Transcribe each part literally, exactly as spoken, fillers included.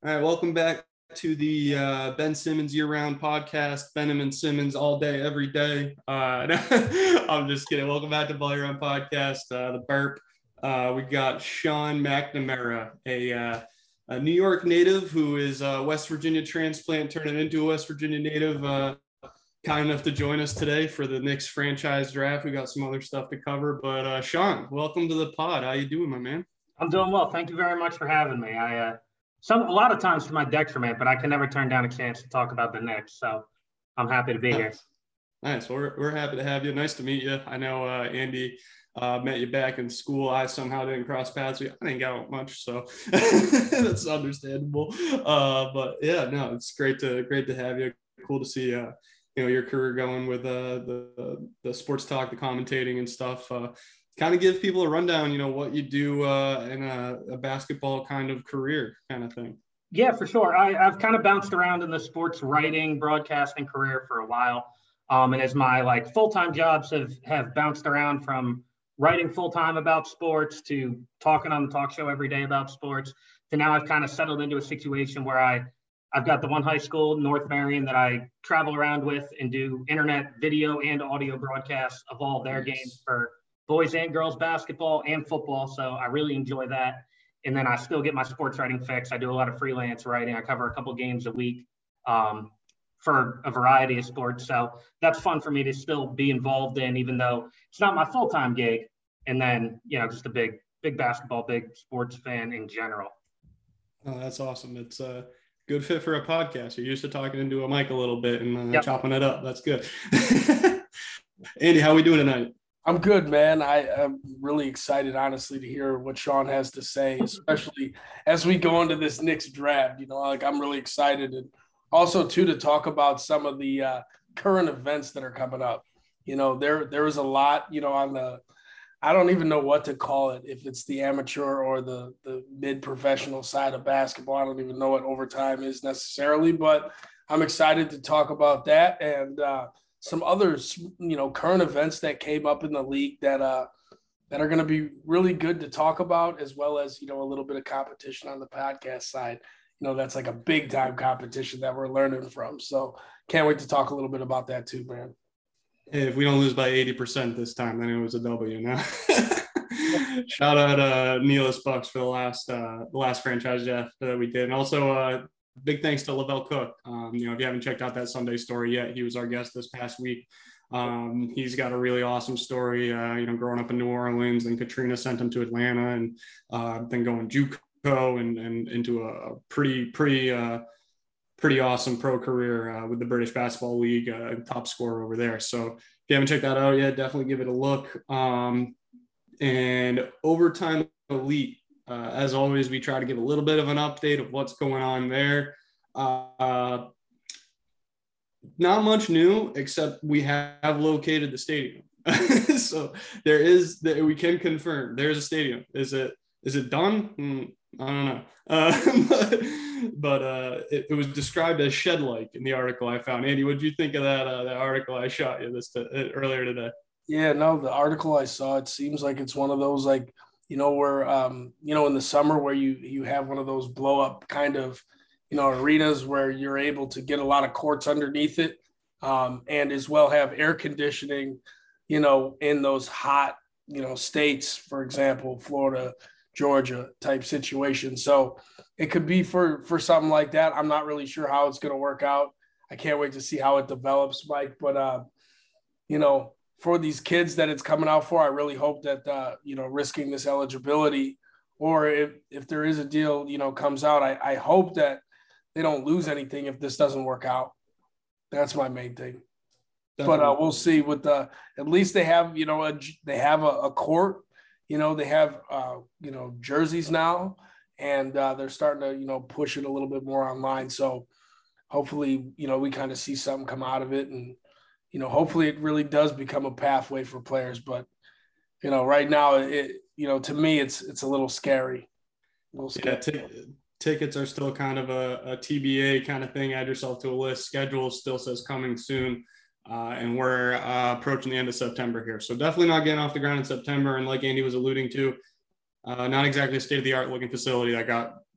All right, welcome back to the uh, Ben Simmons year-round podcast. Benham and Simmons all day, every day. Uh, I'm just kidding. Welcome back to Ball Year-Round podcast. Uh, the Burp. Uh, we got Sean McNamara, a, uh, a New York native who is a West Virginia transplant, turning into a West Virginia native. Uh, kind enough to join us today for the Knicks franchise draft. We got some other stuff to cover, but uh, Sean, welcome to the pod. How you doing, my man? I'm doing well. Thank you very much for having me. I uh, some a lot of times for my detriment, but I can never turn down a chance to talk about the Knicks. So I'm happy to be here. Nice. Well, we're, we're happy to have you. Nice to meet you. I know uh, Andy uh, met you back in school. I somehow didn't cross paths. I didn't get out much, so that's understandable. Uh, but yeah, no, it's great to great to have you. Cool to see uh, you know your career going with uh, the the sports talk, the commentating and stuff. Uh, kind of give people a rundown, you know, what you do uh, in a, a basketball kind of career kind of thing. Yeah, for sure. I, I've kind of bounced around in the sports writing, broadcasting career for a while. Um, and as my like full-time jobs have, have bounced around from writing full-time about sports to talking on the talk show every day about sports to now I've kind of settled into a situation where I, I've got the one high school, North Marion, that I travel around with and do internet video and audio broadcasts of all their Nice. games for boys and girls basketball and football. So I really enjoy that. And then I still get my sports writing fix. I do a lot of freelance writing. I cover a couple games a week um, for a variety of sports. So that's fun for me to still be involved in, even though it's not my full-time gig. And then, you know, just a big, big basketball, big sports fan in general. Oh, that's awesome. It's a good fit for a podcast. You're used to talking into a mic a little bit and uh, Yep. chopping it up. That's good. Andy, how are we doing tonight? I'm good, man. I am really excited, honestly, to hear what Sean has to say, especially as we go into this Knicks draft. You know, like I'm really excited, and also too to talk about some of the uh, current events that are coming up. You know, there there is a lot. You know, on the I don't even know what to call it, if it's the amateur or the the mid-professional side of basketball. I don't even know what overtime is necessarily, but I'm excited to talk about that and. Uh, some other, you know, current events that came up in the league that uh that are going to be really good to talk about, as well as, you know, a little bit of competition on the podcast side. You know, that's like a big time competition that we're learning from. So can't wait to talk a little bit about that too, man. Hey, if we don't lose by eighty percent this time, then it was a W now. Shout out uh, Neelis Bucks for the last uh, the last franchise draft that we did. And also uh, big thanks to Lavelle Cook. Um, you know, if you haven't checked out that Sunday story yet, he was our guest this past week. Um, he's got a really awesome story, uh, you know, growing up in New Orleans, and Katrina sent him to Atlanta, and uh, then going JUCO and, and into a pretty, pretty, uh, pretty awesome pro career uh, with the British Basketball League, uh, top scorer over there. So if you haven't checked that out yet, definitely give it a look. Um, and Overtime Elite. Uh, as always, we try to give a little bit of an update of what's going on there. Uh, not much new, except we have located the stadium. So there is, we can confirm there's a stadium. Is it is it done? Mm, I don't know. Uh, but but uh, it, it was described as shed-like in the article I found. Andy, what did you think of that uh, that article I shot you this t- earlier today? Yeah, no, the article I saw, it seems like it's one of those, like, you know, where, um, you know, in the summer where you, you have one of those blow up kind of, you know, arenas where you're able to get a lot of courts underneath it, um, and as well have air conditioning, you know, in those hot, you know, states, for example, Florida, Georgia type situation. So it could be for, for something like that. I'm not really sure how it's going to work out. I can't wait to see how it develops, Mike, but, uh, you know, for these kids that it's coming out for, I really hope that, uh, you know, risking this eligibility, or if, if there is a deal, you know, comes out, I, I hope that they don't lose anything if this doesn't work out. That's my main thing. Definitely. But uh, we'll see with the, at least they have, you know, a, they have a, a court, you know, they have, uh, you know, jerseys now, and uh, they're starting to, you know, push it a little bit more online. So hopefully, you know, we kind of see something come out of it, and, you know, hopefully it really does become a pathway for players. But, you know, right now, it, you know, to me, it's it's a little scary. A little scary. Yeah, t- tickets are still kind of a, a T B A kind of thing. Add yourself to a list. Schedule still says coming soon. Uh, and we're uh, approaching the end of September here. So definitely not getting off the ground in September. And like Andy was alluding to, uh, not exactly a state-of-the-art looking facility that got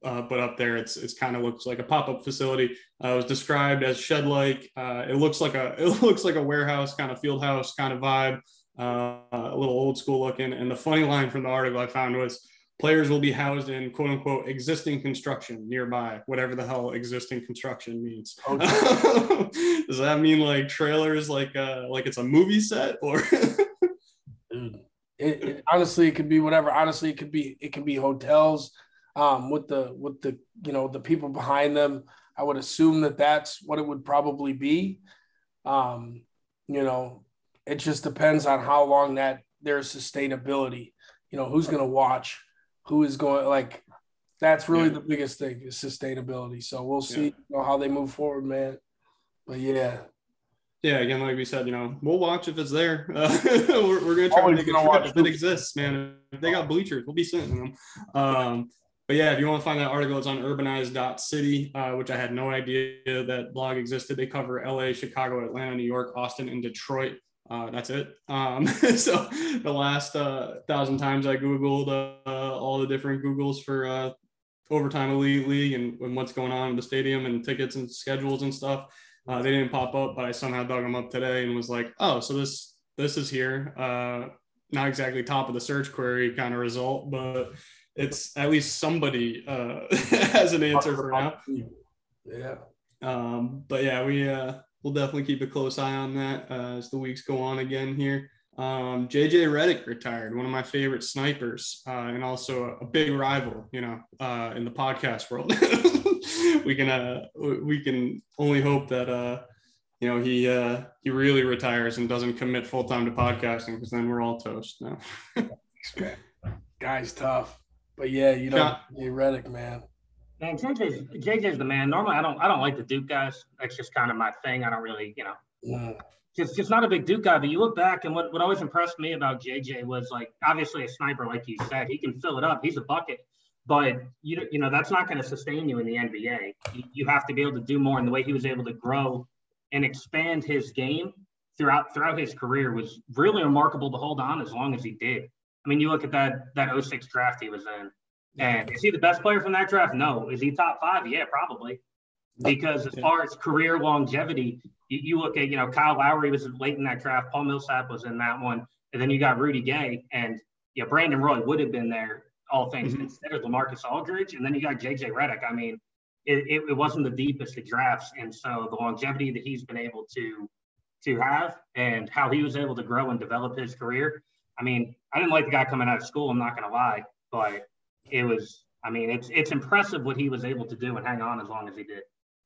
uh, put up there. It's it's kind of looks like a pop-up facility. Uh, it was described as shed-like. Uh, it looks like a it looks like a warehouse, kind of field house kind of vibe, uh, a little old school looking. And the funny line from the article I found was, players will be housed in quote unquote existing construction nearby, whatever the hell existing construction means. Okay. Does that mean like trailers, like uh, like it's a movie set, or? Dude, it, it, honestly, it could be whatever. Honestly, it could be it could be hotels um, with the with the you know the people behind them. I would assume that that's what it would probably be. Um, you know, it just depends on how long that there's sustainability. You know, who's going to watch, who is going, like, that's really yeah. the biggest thing is sustainability. So we'll see yeah. you know, how they move forward, man. But yeah. Yeah, again, like we said, you know, we'll watch if it's there. Uh, we're we're going to try Always to make it watch if it exists, man. If they got bleachers, we'll be sitting them. Um, but yeah, if you want to find that article, it's on urbanized dot city, uh, which I had no idea that blog existed. They cover L A, Chicago, Atlanta, New York, Austin, and Detroit. Uh, that's it. Um, so the last uh, thousand times I Googled uh, all the different Googles for uh, overtime elite league and, and what's going on in the stadium and tickets and schedules and stuff. Uh, they didn't pop up, but I somehow dug them up today and was like, oh, so this this is here. Uh, not exactly top of the search query kind of result, but it's at least somebody uh, has an answer for now. Yeah. Um, but yeah, we uh, we'll definitely keep a close eye on that uh, as the weeks go on again here. Um, J J Redick retired, one of my favorite snipers, uh, and also a, a big rival, you know, uh, in the podcast world. we can uh, we can only hope that uh, you know he uh, he really retires and doesn't commit full time to podcasting, because then we're all toast now. Guy's tough, but yeah, you know, yeah. J J Redick, man. Man, J J's J J's the man. Normally, I don't I don't like the Duke guys. That's just kind of my thing. I don't really, you know. Yeah. Just, just not a big Duke guy, but you look back and what, what always impressed me about J J was, like, obviously a sniper, like you said, he can fill it up. He's a bucket, but you you know, that's not going to sustain you in the N B A. You, you have to be able to do more, and the way he was able to grow and expand his game throughout, throughout his career was really remarkable to hold on as long as he did. I mean, you look at that, that oh six draft he was in, and is he the best player from that draft? No. Is he top five? Yeah, probably. Because as far as career longevity, you, you look at, you know, Kyle Lowry was late in that draft. Paul Millsap was in that one. And then you got Rudy Gay. And, yeah, Brandon Roy would have been there, all things mm-hmm. considered, LaMarcus Aldridge. And then you got J J Redick. I mean, it, it, it wasn't the deepest of drafts. And so the longevity that he's been able to to have and how he was able to grow and develop his career. I mean, I didn't like the guy coming out of school, I'm not going to lie. But it was, I mean, it's it's impressive what he was able to do and hang on as long as he did.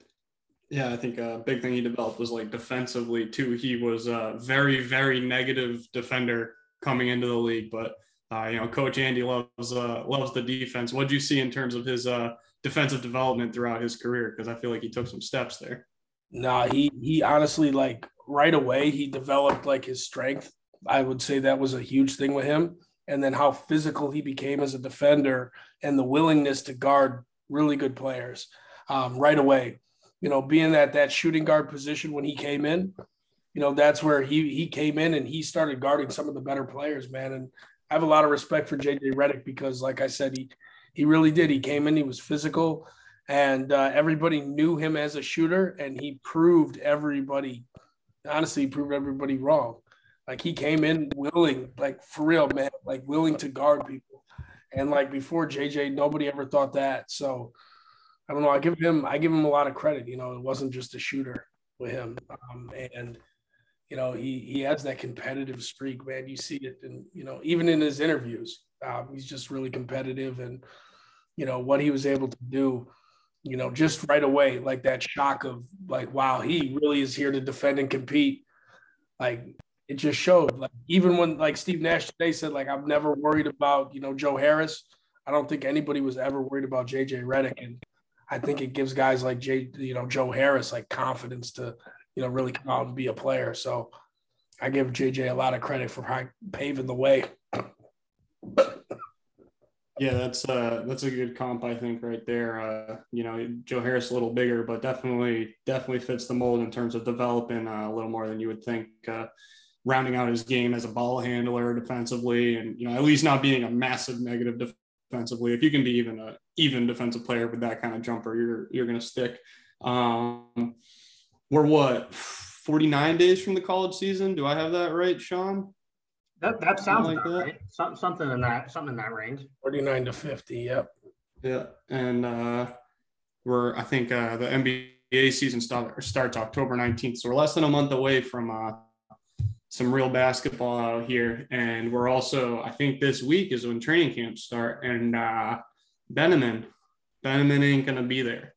Yeah, I think a big thing he developed was, like, defensively too. He was a very, very negative defender coming into the league, but uh, you know, Coach Andy loves uh, loves the defense. What did you see in terms of his uh, defensive development throughout his career? Because I feel like he took some steps there. Nah, he he honestly, like, right away he developed, like, his strength. I would say that was a huge thing with him, and then how physical he became as a defender and the willingness to guard really good players um, right away. You know, being at that shooting guard position when he came in, you know, that's where he he came in and he started guarding some of the better players, man. And I have a lot of respect for J J Redick because, like I said, he he really did. He came in, he was physical, and uh, everybody knew him as a shooter, and he proved everybody, honestly, he proved everybody wrong. Like, he came in willing, like, for real, man, like, willing to guard people. And, like, before J J, nobody ever thought that. So, I don't know. I give him, I give him a lot of credit. You know, it wasn't just a shooter with him, um, and you know, he he has that competitive streak, man. You see it, and you know, even in his interviews, um, he's just really competitive, and you know what he was able to do, you know, just right away, like that shock of like, wow, he really is here to defend and compete. Like, it just showed. Like, even when, like, Steve Nash today said, like, I'm never worried about, you know, Joe Harris. I don't think anybody was ever worried about J J Redick, and I think it gives guys like Jay, you know, Joe Harris, like, confidence to, you know, really come out and be a player. So I give J J a lot of credit for paving the way. Yeah, that's uh, that's a good comp, I think, right there. Uh, you know, Joe Harris a little bigger, but definitely definitely fits the mold in terms of developing uh, a little more than you would think. Uh, rounding out his game as a ball handler defensively, and you know, at least not being a massive negative defensively. If you can be even a even defensive player with that kind of jumper, you're you're going to stick. Um, we're what forty-nine days from the college season. Do I have that right, Sean? That that sounds like about that. right. Some, something in that something in that range. forty-nine to fifty. Yep. Yeah, and uh, we're I think uh, the N B A season start, starts October nineteenth, so we're less than a month away from uh, some real basketball out here. And we're also, I think this week is when training camps start, and uh, Benjamin, Benjamin ain't gonna be there.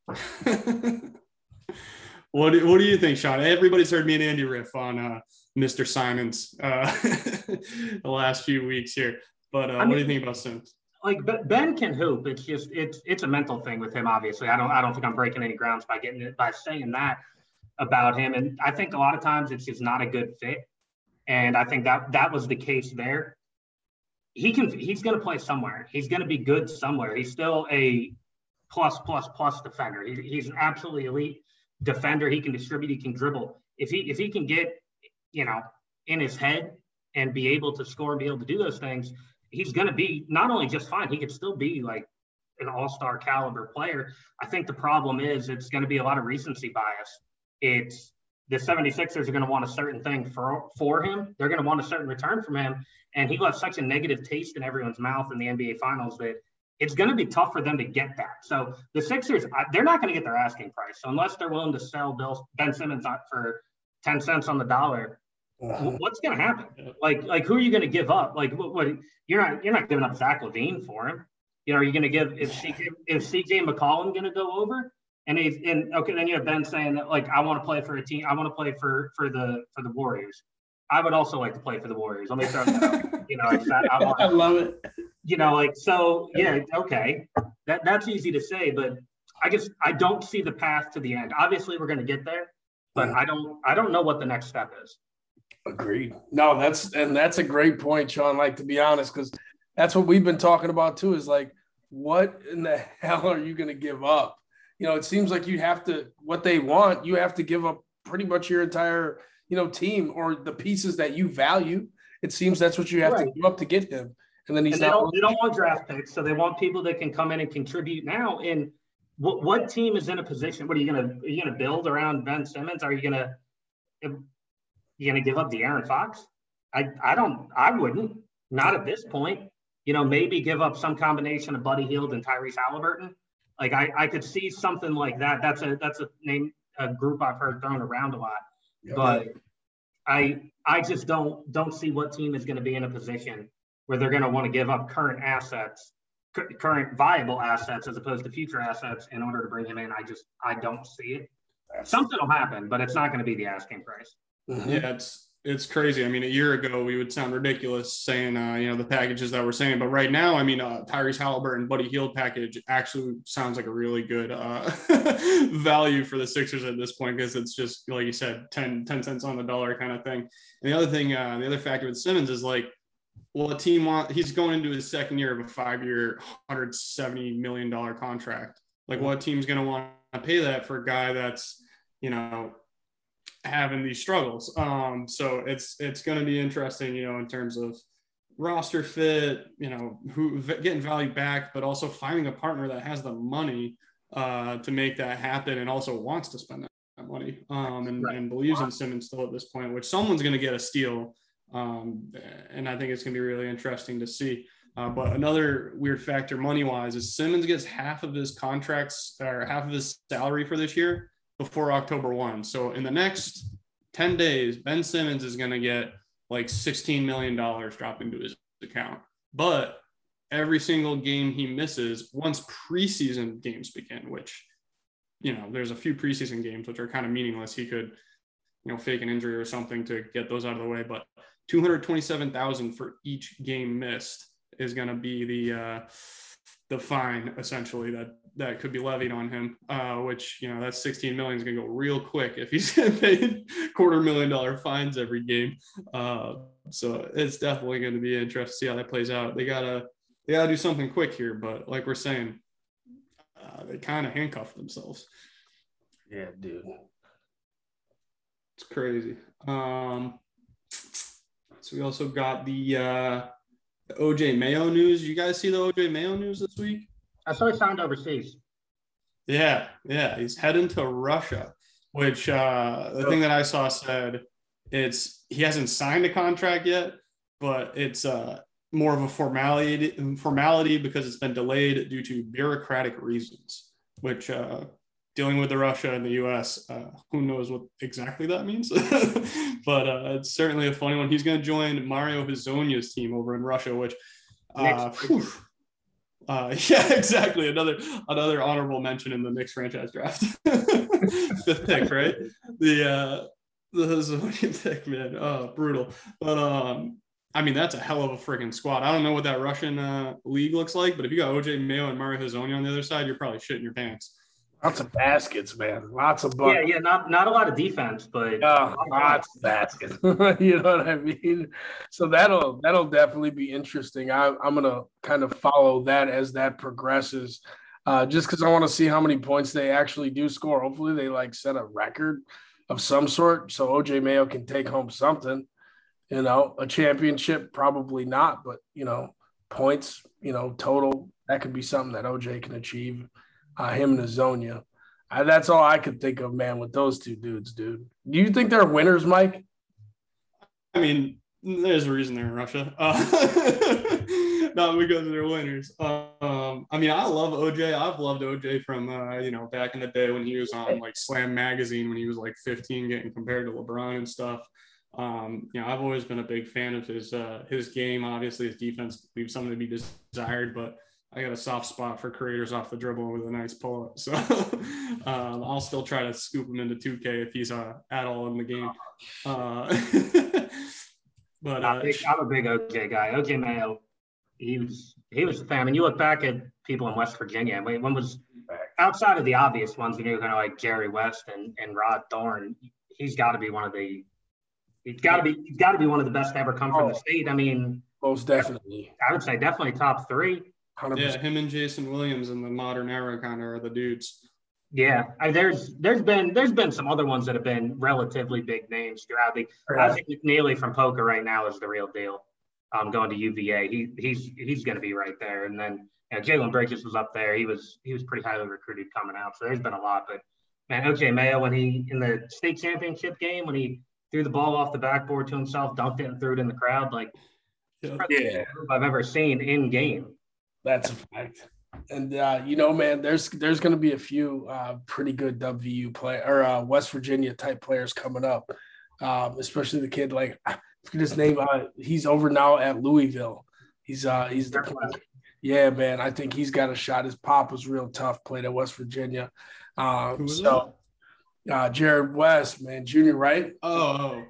What do, what do you think, Sean? Everybody's heard me and Andy riff on uh, Mister Simons uh, the last few weeks here, but uh, I mean, what do you think about Sims? Like Ben can hoop. It's just it's it's a mental thing with him. Obviously, I don't I don't think I'm breaking any grounds by getting it by saying that about him. And I think a lot of times it's just not a good fit. And I think that that was the case there. He can he's going to play somewhere. He's going to be good somewhere. He's still a plus plus plus defender. He, he's an absolutely elite defender. He can distribute. He can dribble. If he if he can get you know in his head and be able to score and be able to do those things, he's going to be not only just fine, he could still be like an all-star caliber player. I think the problem is it's going to be a lot of recency bias. It's the seventy-sixers are going to want a certain thing for, for him. They're going to want a certain return from him. And he left such a negative taste in everyone's mouth in the N B A finals that it's going to be tough for them to get that. So the Sixers, they're not going to get their asking price. So unless they're willing to sell Bill, Ben Simmons for ten cents on the dollar, uh-huh. what's going to happen? Like, like who are you going to give up? Like, what, what? You're not, you're not giving up Zach LaVine for him. You know, are you going to give if C J, if C J McCollum going to go over? And he's and okay, then you have Ben saying that like I want to play for a team. I want to play for for the for the Warriors. I would also like to play for the Warriors. Let me throw that out. You know, I, I, want, I love it. You know, like so. Yeah, okay. That that's easy to say, but I guess I don't see the path to the end. Obviously, we're going to get there, but I don't I don't know what the next step is. Agreed. No, that's and that's a great point, Sean. Like to be honest, because that's what we've been talking about too. Is like, what in the hell are you going to give up? You know, it seems like you have to what they want. You have to give up pretty much your entire, you know, team or the pieces that you value. It seems that's what you have right. to give up to get him. And then he's and they not. Don't, they don't want draft picks, so they want people that can come in and contribute now. And what what team is in a position? What are you gonna are you gonna build around Ben Simmons? Are you gonna you gonna give up De'Aaron Fox? I I don't I wouldn't. Not at this point. You know, maybe give up some combination of Buddy Hield and Tyrese Halliburton. Like I, I could see something like that. That's a that's a name a group I've heard thrown around a lot. Yep. But I I just don't don't see what team is going to be in a position where they're going to want to give up current assets, cu- current viable assets as opposed to future assets in order to bring him in. I just I don't see it. Something will happen, but it's not going to be the asking price. Mm-hmm. Yeah, it's it's crazy. I mean, a year ago we would sound ridiculous saying uh, you know the packages that we're saying, but right now, I mean, uh, Tyrese Halliburton, Buddy Hield package actually sounds like a really good uh, value for the Sixers at this point because it's just like you said, ten, ten cents on the dollar kind of thing. And the other thing, uh, the other factor with Simmons is like, well, a team want he's going into his second year of a five-year, one hundred seventy million dollars contract. Like, what team's going to want to pay that for a guy that's you know having these struggles? Um, so it's it's going to be interesting, you know, in terms of roster fit, you know, who getting value back, but also finding a partner that has the money uh, to make that happen and also wants to spend that money um, and, right. and believes in Simmons still at this point, which someone's going to get a steal. Um, and I think it's going to be really interesting to see. Uh, but another weird factor money-wise is Simmons gets half of his contracts or half of his salary for this year before October first. So in the next ten days, Ben Simmons is going to get like sixteen million dollars dropped into his account. But every single game he misses once preseason games begin, which, you know, there's a few preseason games which are kind of meaningless. He could, you know, fake an injury or something to get those out of the way. But two hundred twenty-seven thousand dollars for each game missed is going to be the uh, the fine essentially that that could be levied on him, uh, which, you know, that's sixteen million is going to go real quick if he's getting paid quarter million dollar fines every game. Uh, so it's definitely going to be interesting to see how that plays out. They gotta they gotta do something quick here, but like we're saying, uh, they kind of handcuffed themselves. Yeah, dude, it's crazy. Um, so we also got the uh, O J Mayo news. You guys see the O J Mayo news this week? I saw he signed overseas. Yeah, yeah, he's heading to Russia, which uh, the thing that I saw said it's he hasn't signed a contract yet, but it's uh, more of a formality formality because it's been delayed due to bureaucratic reasons, which uh, dealing with the Russia and the U S, uh, who knows what exactly that means, but uh, it's certainly a funny one. He's going to join Mario Hezonja's team over in Russia, which uh, Uh, yeah, exactly. Another another honorable mention in the Knicks franchise draft. Fifth pick, right? The uh, the Hezonja pick, man. Oh, brutal. But um, I mean, that's a hell of a freaking squad. I don't know what that Russian uh, league looks like, but if you got O J Mayo and Mario Hezonja on the other side, you're probably shitting your pants. Lots of baskets, man. Lots of buckets. Yeah, yeah, not not a lot of defense, but oh, lots of baskets. You know what I mean? So that'll that'll definitely be interesting. I, I'm gonna kind of follow that as that progresses, uh, just because I want to see how many points they actually do score. Hopefully, they like set a record of some sort, so O J Mayo can take home something. You know, a championship, probably not, but you know, points, you know, total, that could be something that O J can achieve. Uh, him and Hezonja. Uh, that's all I could think of, man, with those two dudes, dude. Do you think they're winners, Mike? I mean, there's a reason they're in Russia. Uh, not because they're winners. Um, I mean, I love O J. I've loved O J from, uh, you know, back in the day when he was on, like, Slam Magazine when he was, like, fifteen getting compared to LeBron and stuff. Um, you know, I've always been a big fan of his uh, his game. Obviously, his defense leaves something to be desired, but I got a soft spot for creators off the dribble with a nice pull-up. So um, I'll still try to scoop him into two K if he's uh, at all in the game. Uh, but uh, I'm, a big, I'm a big O J guy. O J Mayo, he was he was a fan. I mean, you look back at people in West Virginia. I mean, one was outside of the obvious ones, you know, kind of like Jerry West and, and Rod Thorne. He's got to be one of the he's got to be he's got to be one of the best to ever come from the state. I mean, most definitely. I would say definitely top three. one hundred percent. Yeah, him and Jason Williams in the modern era kind of are the dudes. Yeah, I, there's there's been there's been some other ones that have been relatively big names throughout the. Yeah. I think McNeely from Poker right now is the real deal. Um, going to U V A, he he's he's going to be right there. And then you know, Jalen Bridges was up there. He was he was pretty highly recruited coming out. So there's been a lot. But man, O J Mayo when he in the state championship game when he threw the ball off the backboard to himself, dunked it, and threw it in the crowd, like Yeah. Yeah, I've ever seen in game. that's a fact. And uh, you know, man, there's there's going to be a few uh, pretty good W V U play or uh, West Virginia type players coming up, um, especially the kid like I forget his name. Uh, he's over now at Louisville. He's uh he's the yeah man. I think he's got a shot. His pop was real tough. Played at West Virginia. Um, so uh, Jared West, man, junior, right? Oh,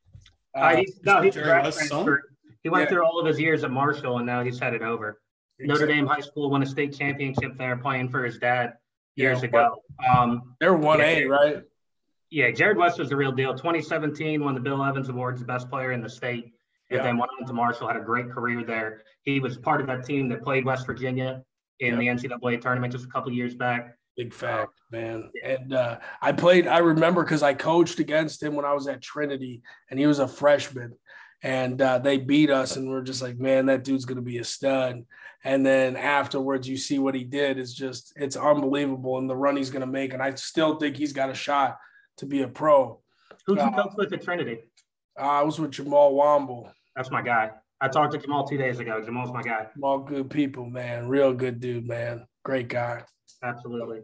Uh, uh, he's, no, he's a Jared grad West's transfer. He went Yeah. through all of his years at Marshall, and now he's headed over. Notre Exactly. Dame High School won a state championship there, playing for his dad years Yeah, ago. Um, They're one A, Yeah. right? yeah, Jared West was the real deal. twenty seventeen won the Bill Evans Award as the best player in the state, and Yeah. then went on to Marshall. Had a great career there. He was part of that team that played West Virginia in Yeah. the N C double A tournament just a couple years back. Big fact, man. And uh, I played, I remember because I coached against him when I was at Trinity and he was a freshman. And uh, they beat us and we're just like, man, that dude's going to be a stud. And then afterwards, you see what he did is just, it's unbelievable. And the run he's going to make. And I still think he's got a shot to be a pro. Who'd you Uh, coach with at Trinity? Uh, I was with Jamal Womble. That's my guy. I talked to Jamal two days ago. Jamal's my guy. All good people, man. Real good dude, man. Great guy. Absolutely.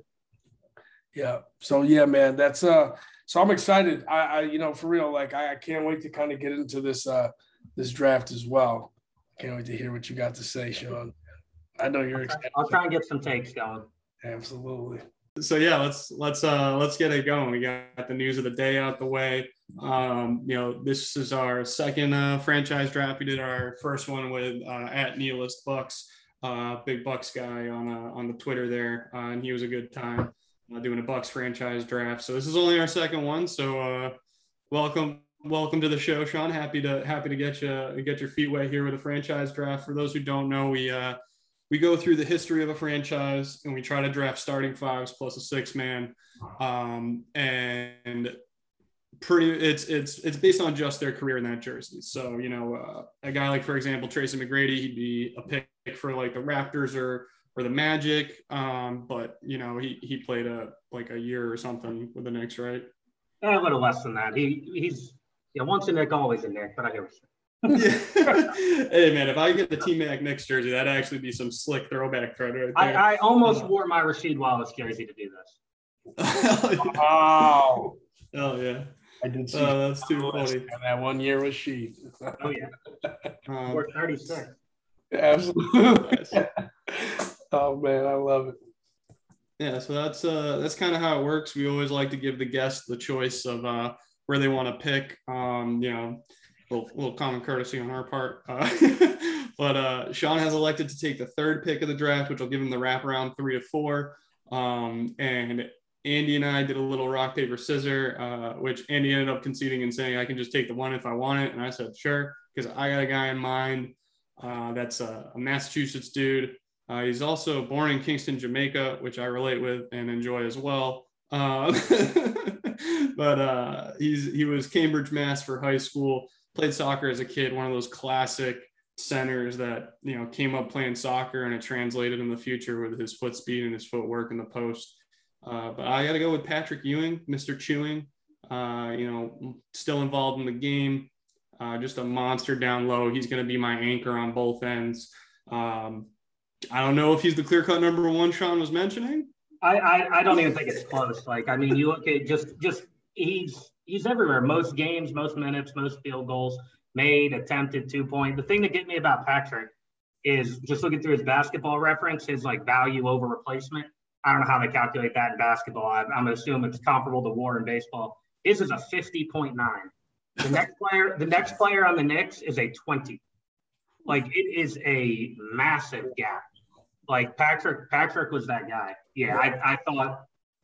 Yeah. So yeah, man, that's uh so I'm excited. I, I you know, for real, like I, I can't wait to kind of get into this uh this draft as well. Can't wait to hear what you got to say, Sean. I know you're excited. I'll try and get some takes going. Absolutely. So yeah, let's let's uh let's get it going. We got the news of the day out the way. Um, you know, this is our second uh, franchise draft. We did our first one with uh, at Nihilist Bucks, uh, big Bucks guy on uh, on the Twitter there, uh, and he was a good time uh, doing a Bucks franchise draft. So this is only our second one. So uh, welcome welcome to the show, Sean. Happy to happy to get you get your feet wet here with a franchise draft. For those who don't know, we uh, we go through the history of a franchise and we try to draft starting fives plus a six man. Um, and pretty it's it's it's based on just their career in that jersey. So, you know, uh, a guy like, for example, Tracy McGrady, he'd be a pick for like the Raptors or or the Magic. Um, but you know, he he played a like a year or something with the Knicks, right? Yeah, a little less than that. He he's yeah, once a Knick, always a Knick, but I hear what Yeah. Hey man, if I get the T-Mac Knicks jersey, that'd actually be some slick throwback card right there. I, I almost uh, wore my Rasheed Wallace jersey to do this. Wow. Oh yeah. I did see oh, that's too funny. That one year was she. Oh yeah. Um, We're thirty-six. Absolutely. Oh man, I love it. Yeah, so that's uh that's kind of how it works. We always like to give the guests the choice of uh where they want to pick. Um, you know, a little, little common courtesy on our part. Uh, but uh Sean has elected to take the third pick of the draft, which will give him the wraparound three to four. Um, and Andy and I did a little rock, paper, scissor, uh, which Andy ended up conceding and saying, I can just take the one if I want it. And I said, sure, because I got a guy in mind. Uh, that's a, a Massachusetts dude. Uh, he's also born in Kingston, Jamaica, which I relate with and enjoy as well. Uh, but uh, he's he was Cambridge, Mass for high school, played soccer as a kid, one of those classic centers that, you know, came up playing soccer and it translated in the future with his foot speed and his footwork in the post. Uh, but I got to go with Patrick Ewing, Mister Chewing, uh, you know, still involved in the game, uh, just a monster down low. He's going to be my anchor on both ends. Um, I don't know if he's the clear-cut number one Sean was mentioning. I, I, I don't even think it's close. Like, I mean, you look at just, just he's he's everywhere. Most games, most minutes, most field goals made, attempted, two-point. The thing that get me about Patrick is just looking through his basketball reference, his, like, value over replacement. I don't know how they calculate that in basketball. I, I'm assuming it's comparable to WAR in baseball. His is a fifty point nine. The next player, the next player on the Knicks is a twenty. Like, it is a massive gap. Like Patrick, Patrick was that guy. Yeah, I, I thought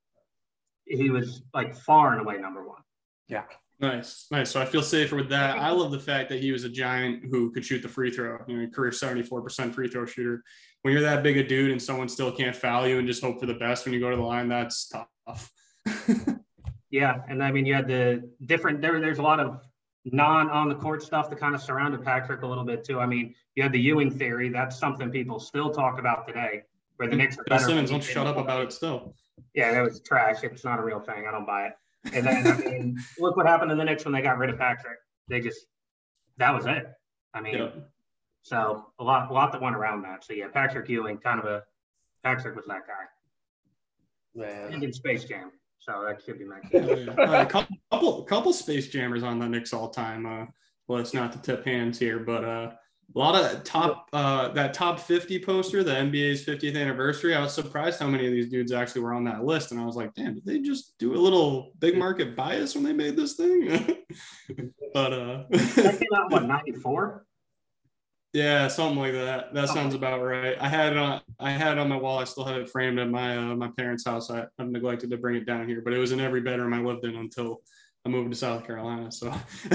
he was like far and away number one. Yeah. Nice, nice. So I feel safer with that. I love the fact that he was a giant who could shoot the free throw. You know, career seventy-four percent free throw shooter. When you're that big a dude and someone still can't foul you and just hope for the best when you go to the line, that's tough. Yeah, and I mean, you had the different. There, there's a lot of non on the court stuff that kind of surrounded Patrick a little bit too. I mean, you had the Ewing theory. That's something people still talk about today. Where the Knicks are better. Simmons, don't shut up about it still. Yeah, that was trash. It's not a real thing. I don't buy it. And then I mean, look what happened to the Knicks when they got rid of Patrick. They just that was it. I mean, yeah. So a lot, a lot that went around that. So yeah, Patrick Ewing, kind of a Patrick was that guy. Man. And in Space Jam. So that should be my yeah, yeah. uh, a couple, couple, couple Space Jammers on the Knicks all time. Uh, well, it's not to tip hands here, but uh, a lot of top uh, that top fifty poster, the N B A's fiftieth anniversary. I was surprised how many of these dudes actually were on that list, and I was like, damn, did they just do a little big market bias when they made this thing? But uh, that came out what ninety-four. Yeah, something like that. That sounds about right. I had it on, I had it on my wall. I still have it framed at my uh, my parents' house. I, I've neglected to bring it down here, but it was in every bedroom I lived in until I moved to South Carolina. So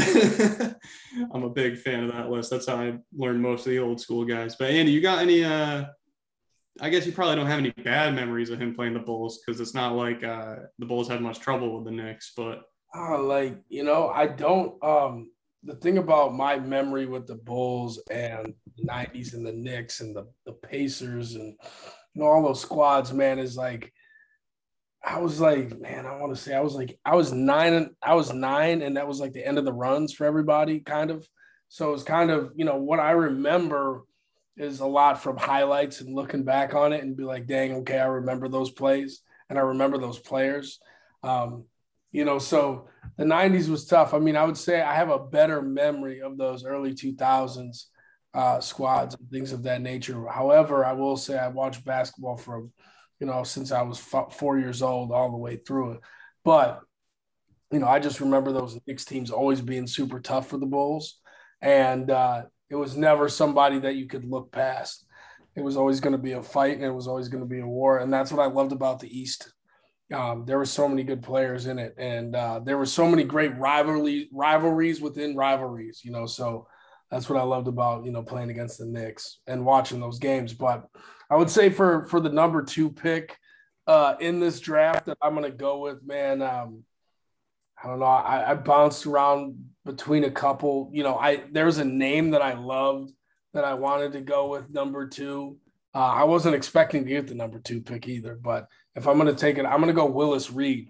I'm a big fan of that list. That's how I learned most of the old school guys. But Andy, you got any? Uh, I guess you probably don't have any bad memories of him playing the Bulls because it's not like uh, the Bulls had much trouble with the Knicks. But uh, like you know, I don't. Um... The thing about my memory with the Bulls and the nineties and the Knicks and the, the Pacers and you know, all those squads, man, is like, I was like, man, I want to say I was like, I was nine, I was nine and that was like the end of the runs for everybody kind of. So it's kind of, you know, what I remember is a lot from highlights and looking back on it and be like, dang, okay, I remember those plays and I remember those players. Um, You know, so the nineties was tough. I mean, I would say I have a better memory of those early two thousands uh, squads and things of that nature. However, I will say I watched basketball from, you know, since I was f- four years old all the way through it. But, you know, I just remember those Knicks teams always being super tough for the Bulls. And uh, it was never somebody that you could look past. It was always going to be a fight and it was always going to be a war. And that's what I loved about the East. Um, there were so many good players in it, and uh, there were so many great rivalry rivalries within rivalries. You know, so that's what I loved about you know playing against the Knicks and watching those games. But I would say for for the number two pick uh, in this draft that I'm going to go with, man, um, I don't know. I, I bounced around between a couple. You know, I there was a name that I loved that I wanted to go with number two. Uh, I wasn't expecting to get the number two pick either, but if I'm going to take it, I'm going to go Willis Reed.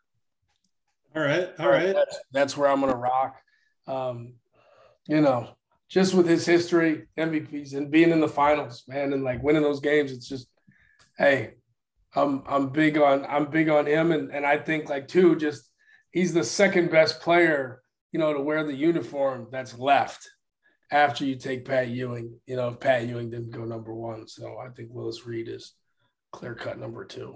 All right, all right. That's, that's where I'm going to rock. Um, you know, just with his history, M V Ps, and being in the finals, man, and like winning those games, it's just, hey, I'm I'm big on I'm big on him, and and I think like too, just he's the second best player, you know, to wear the uniform that's left after you take Pat Ewing. You know, if Pat Ewing didn't go number one, so I think Willis Reed is clear cut number two.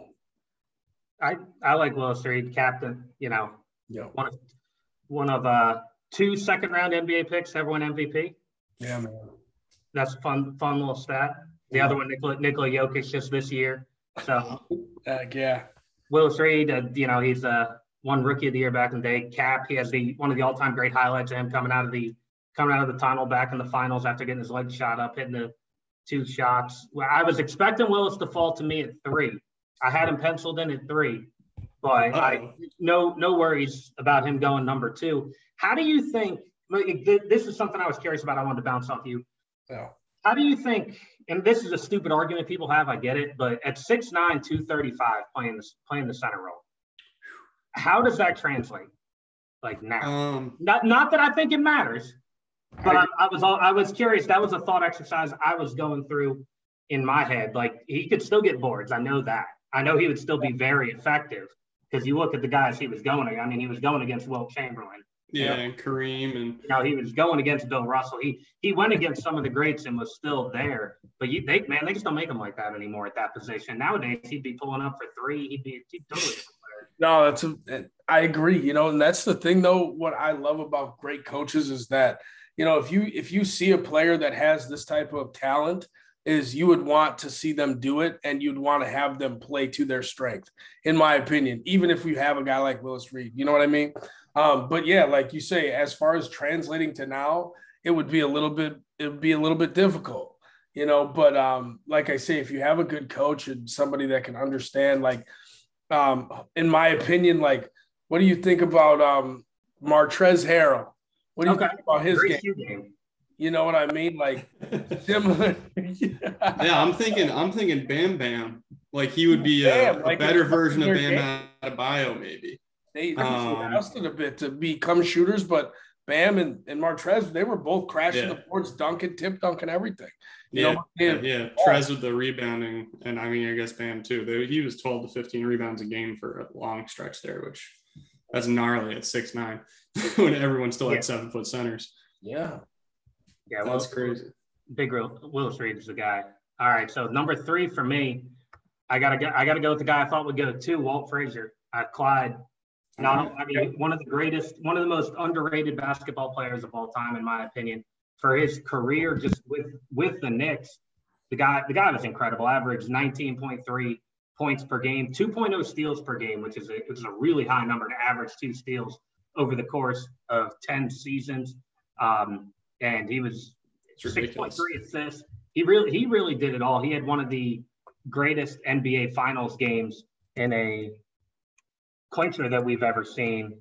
I I like Willis Reed, captain. You know, yeah, one of one of uh two second round N B A picks ever won M V P. Yeah, man. That's a fun fun little stat. The yeah. other one, Nikola, Nikola Jokic, just this year. So, uh, yeah, Willis Reed, uh, you know, he's uh, one rookie of the year back in the day. Cap, he has the one of the all-time great highlights of him coming out of the coming out of the tunnel back in the finals after getting his leg shot up, hitting the two shots. Well, I was expecting Willis to fall to me at three. I had him penciled in at three, but I, no no worries about him going number two. How do you think? This is something I was curious about. I wanted to bounce off you. Yeah. How do you think? And this is a stupid argument people have. I get it, but at six nine, two thirty-five, playing this playing the center role, how does that translate? Like now, um, not not that I think it matters, but I, I was I was curious. That was a thought exercise I was going through in my head. Like he could still get boards. I know that. I know he would still be very effective because you look at the guys he was going. I mean, he was going against Wilt Chamberlain. Yeah, you know, and Kareem, and you know, he was going against Bill Russell. He he went against some of the greats and was still there. But you, they man, they just don't make him like that anymore at that position. Nowadays, he'd be pulling up for three. He'd be he'd totally. No, that's a, I agree. You know, and that's the thing, though. What I love about great coaches is that, you know, if you if you see a player that has this type of talent, is you would want to see them do it, and you'd want to have them play to their strength. In my opinion, even if we have a guy like Willis Reed, you know what I mean. Um, but yeah, like you say, as far as translating to now, it would be a little bit, it would be a little bit difficult, you know, but um, like I say, if you have a good coach and somebody that can understand, like, um, in my opinion, like, what do you think about um, Montrezl Harrell? What do you okay. think about his game? game? You know what I mean? Like similar. yeah, I'm thinking, I'm thinking Bam Bam, like he would be a, a like better version of Bam Adebayo, maybe. They um, adjusted a bit to become shooters, but Bam and, and Montrez, they were both crashing yeah. the boards, dunking, tip dunking, everything. You yeah, know, yeah, yeah. Trez with the rebounding, and I mean, I guess Bam too. They, he was twelve to fifteen rebounds a game for a long stretch there, which that's gnarly at six nine when everyone still yeah. had seven foot centers. Yeah, yeah, that's crazy. Big Willis Reed is the guy. All right, so number three for me, I gotta go. I gotta go with the guy I thought would go two, Walt Frazier. Uh, Clyde. No, I mean, one of the greatest, one of the most underrated basketball players of all time, in my opinion. For his career, just with with the Knicks, the guy the guy was incredible. Averaged nineteen point three points per game, two point oh steals per game, which is a which is a really high number to average two steals over the course of ten seasons. Um, and he was six point three assists. He really he really did it all. He had one of the greatest N B A Finals games in a clincher that we've ever seen,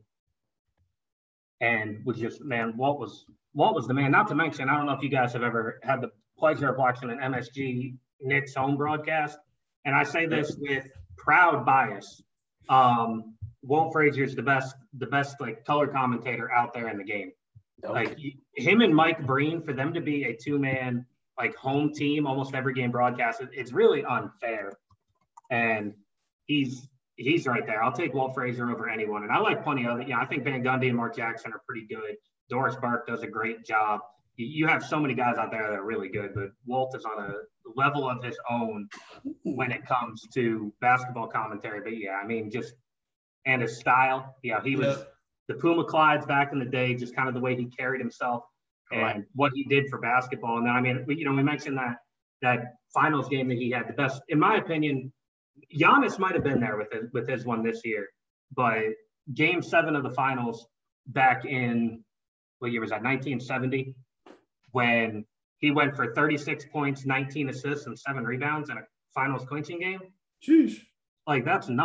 and was just man, Walt was Walt was the man. Not to mention, I don't know if you guys have ever had the pleasure of watching an M S G Knicks home broadcast, and I say this with proud bias. Um, Walt Frazier is the best, the best like color commentator out there in the game. Okay. Like him and Mike Breen, for them to be a two-man like home team almost every game broadcast, it's really unfair, and he's. He's right there. I'll take Walt Frazier over anyone. And I like plenty of it. Yeah, I think Van Gundy and Mark Jackson are pretty good. Doris Burke does a great job. You have so many guys out there that are really good, but Walt is on a level of his own when it comes to basketball commentary. But yeah, I mean, just and his style. Yeah, he was yeah. the Puma Clydes back in the day, just kind of the way he carried himself and right. what he did for basketball. And then, I mean, you know, we mentioned that that finals game that he had the best, in my opinion. Giannis might have been there with his, with his one this year, but game seven of the finals back in, what year was that, nineteen seventy, when he went for thirty-six points, nineteen assists, and seven rebounds in a finals clinching game. Jeez. Like, that's nuts.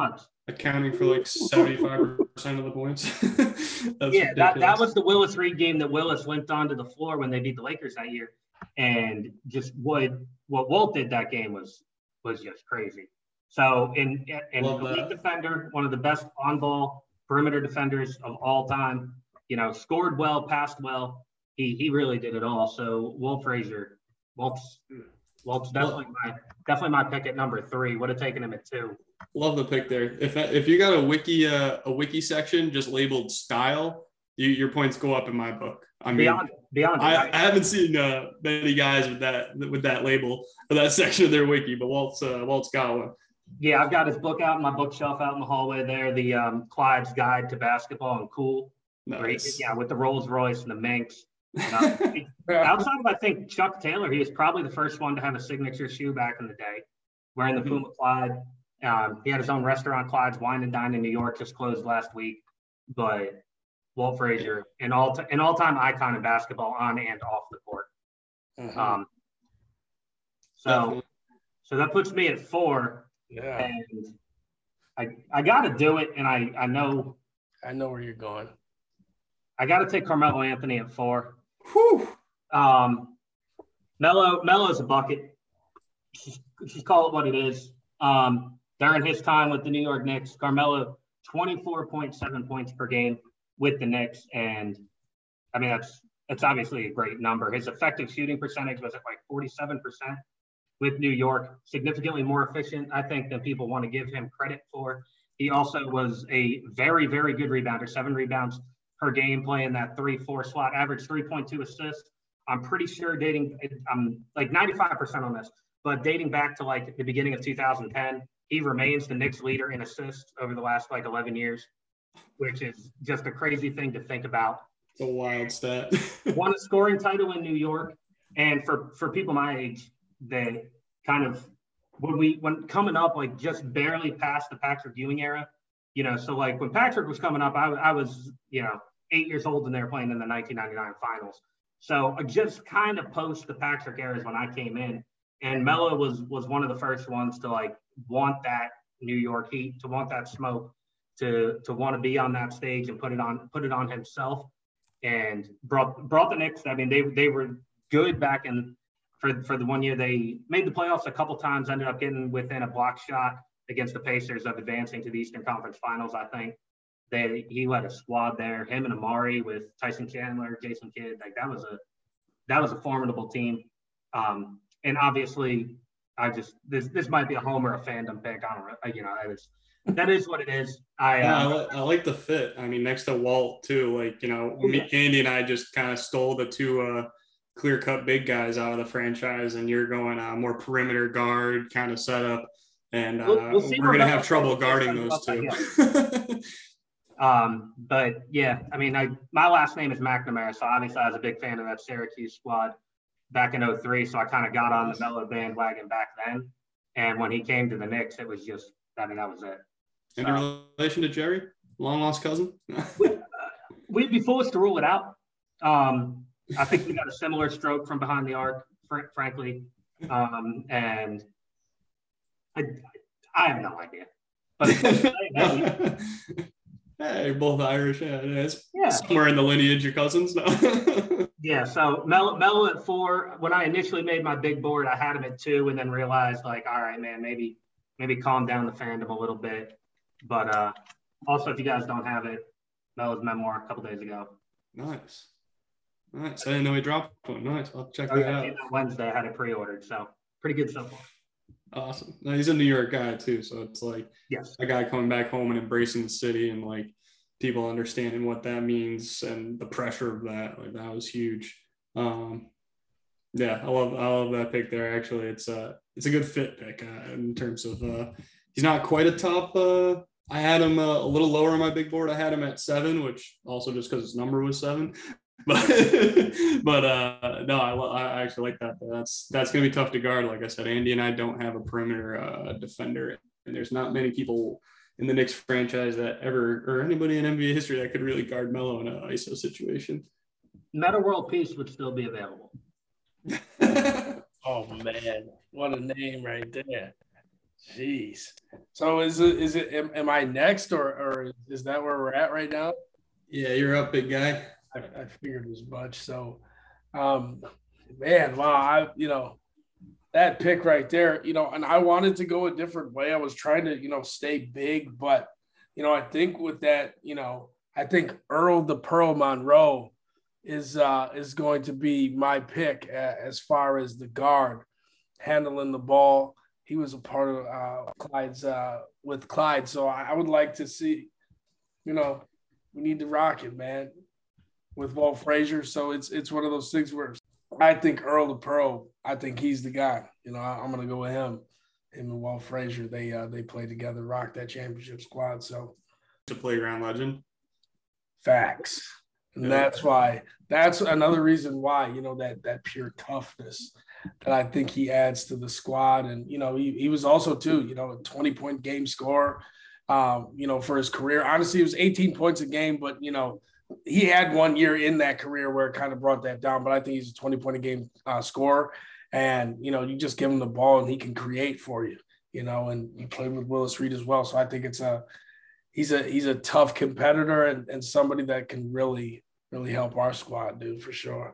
accounting for like seventy-five percent of the points. Yeah, that, that was the Willis Reed game that Willis limped onto the floor when they beat the Lakers that year. And just what what Walt did that game was was just crazy. So in in elite defender, one of the best on-ball perimeter defenders of all time, you know, scored well, passed well. He he really did it all. So Walt Frazier, Walt's Walt's definitely my definitely my pick at number three. Would have taken him at two. Love the pick there. If if you got a wiki uh, a wiki section just labeled style, you, your points go up in my book. I mean, beyond beyond. I, I haven't seen uh, many guys with that with that label or that section of their wiki, but Walt's uh, Walt's got one. Yeah, I've got his book out in my bookshelf out in the hallway there. The um, Clyde's Guide to Basketball and Cool. Nice. He, yeah, with the Rolls Royce and the Minx. Uh, outside of I think Chuck Taylor, he was probably the first one to have a signature shoe back in the day, wearing the Puma Clyde. Um, he had his own restaurant, Clyde's Wine and Dine in New York, just closed last week. But Walt Frazier, an all t- an all time icon in basketball on and off the court. Mm-hmm. Um, so, Definitely. so that puts me at four. Yeah, and I I got to do it, and I I know I know where you're going. I got to take Carmelo Anthony at four. Whew. Um, Melo Melo's a bucket. Just, just call it what it is. Um, during his time with the New York Knicks, Carmelo twenty-four point seven points per game with the Knicks, and I mean that's that's obviously a great number. His effective shooting percentage was at like forty-seven percent with New York, significantly more efficient, I think, than people want to give him credit for. He also was a very, very good rebounder, seven rebounds per game, playing that three four slot, average three point two assists. I'm pretty sure dating, I'm like ninety-five percent on this, but dating back to like the beginning of two thousand ten, he remains the Knicks leader in assists over the last like eleven years, which is just a crazy thing to think about. It's a wild stat. Won a scoring title in New York. And for, for people my age, they kind of, when we, when coming up, like just barely past the Patrick Ewing era, you know, so like when Patrick was coming up, I, I was, you know, eight years old and they were playing in the nineteen ninety-nine finals. So just kind of post the Patrick era is when I came in, and Melo was, was one of the first ones to like want that New York heat, to want that smoke, to, to want to be on that stage and put it on, put it on himself, and brought, brought the Knicks. I mean, they, they were good back in, for, for the one year they made the playoffs a couple times, ended up getting within a block shot against the Pacers of advancing to the Eastern Conference Finals. I think they, he led a squad there, him and Amari with Tyson Chandler, Jason Kidd. Like that was a, that was a formidable team. Um, and obviously I just, this, this might be a homer, a fandom pick. I don't know. You know, that is, that is what it is. I, yeah, uh, I, li- I like the fit. I mean, next to Walt too, like, you know, me, Andy and I just kind of stole the two, uh, clear cut big guys out of the franchise, and you're going uh, more perimeter guard kind of setup. And uh, we'll, we'll we're going to have trouble guarding those two. um, but yeah, I mean, I, my last name is McNamara, so obviously I was a big fan of that Syracuse squad back in oh three. So I kind of got on the Melo bandwagon back then. And when he came to the Knicks, it was just, I mean, that was it. So, in relation to Jerry, long lost cousin? we, uh, we'd be foolish to rule it out. Um, I think we got a similar stroke from behind the arc, fr- frankly. Um, and I, I have no idea. But hey, both Irish. Yeah, it's yeah. somewhere in the lineage, your cousins. No. yeah. So Melo, Melo at four. When I initially made my big board, I had him at two, and then realized, like, all right, man, maybe, maybe calm down the fandom a little bit. But uh, also, if you guys don't have it, Melo's memoir a couple days ago. Nice. Nice. I didn't know he dropped one. Nice. I'll check oh, that yeah, out. Wednesday, I had it pre-ordered, so pretty good so far. Awesome. No, he's a New York guy too, so it's like yes, a guy coming back home and embracing the city, and like people understanding what that means and the pressure of that. Like that was huge. Um, yeah, I love I love that pick there. Actually, it's a it's a good fit pick uh, in terms of uh, he's not quite a top. Uh, I had him uh, a little lower on my big board. I had him at seven, which also just because his number was seven. But but uh, no, I, I actually like that. That's that's gonna be tough to guard. Like I said, Andy and I don't have a perimeter uh, defender, and there's not many people in the Knicks franchise that ever, or anybody in N B A history that could really guard Melo in an I S O situation. Meta World Peace would still be available. Oh man, what a name right there! Jeez. So is it is it am, am I next or or is that where we're at right now? Yeah, you're up, big guy. I, I figured as much. So, um, man, wow, I you know that pick right there, you know, and I wanted to go a different way. I was trying to you know stay big, but you know I think with that, you know, I think Earl the Pearl Monroe is uh, is going to be my pick as far as the guard handling the ball. He was a part of uh, Clyde's uh, with Clyde, so I, I would like to see, you know, we need to rock it, man, with Walt Frazier. So it's it's one of those things where I think Earl the Pearl, I think he's the guy. You know, I, I'm gonna go with him. Him and Walt Frazier, they uh, they play together, rock that championship squad. So To playground legend. facts. And that's why that's another reason why, you know, that that pure toughness that I think he adds to the squad. And, you know, he, he was also too, you know, a twenty point game scorer, um, you know, for his career. Honestly, it was eighteen points a game, but, you know, he had one year in that career where it kind of brought that down, but I think he's a twenty point a game uh, scorer. And, you know, you just give him the ball and he can create for you, you know, and he played with Willis Reed as well. So I think it's a, he's a, he's a tough competitor and, and somebody that can really, really help our squad, dude, for sure.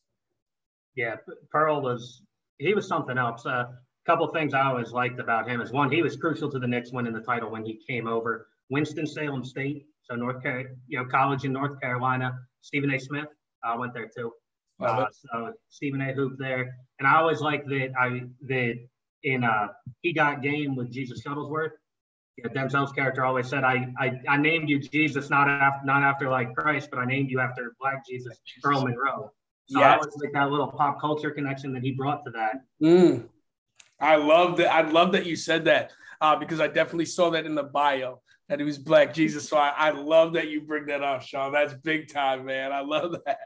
Yeah, Pearl was he was something else. A uh, couple things I always liked about him is one, he was crucial to the Knicks winning the title when he came over. Winston-Salem State, so North Carolina, you know, college in North Carolina. Stephen A. Smith uh, went there too. Uh, so Stephen A. hooped there, and I always liked that I that in uh, He Got Game with Jesus Shuttlesworth. Yeah, Denzel's character always said, I, I I named you Jesus, not after not after like Christ, but I named you after Black Jesus, Earl Monroe. So yes. I always like that little pop culture connection that he brought to that. Mm. I love that. I love that you said that uh, because I definitely saw that in the bio that he was Black Jesus. So I, I love that you bring that up, Sean. That's big time, man. I love that.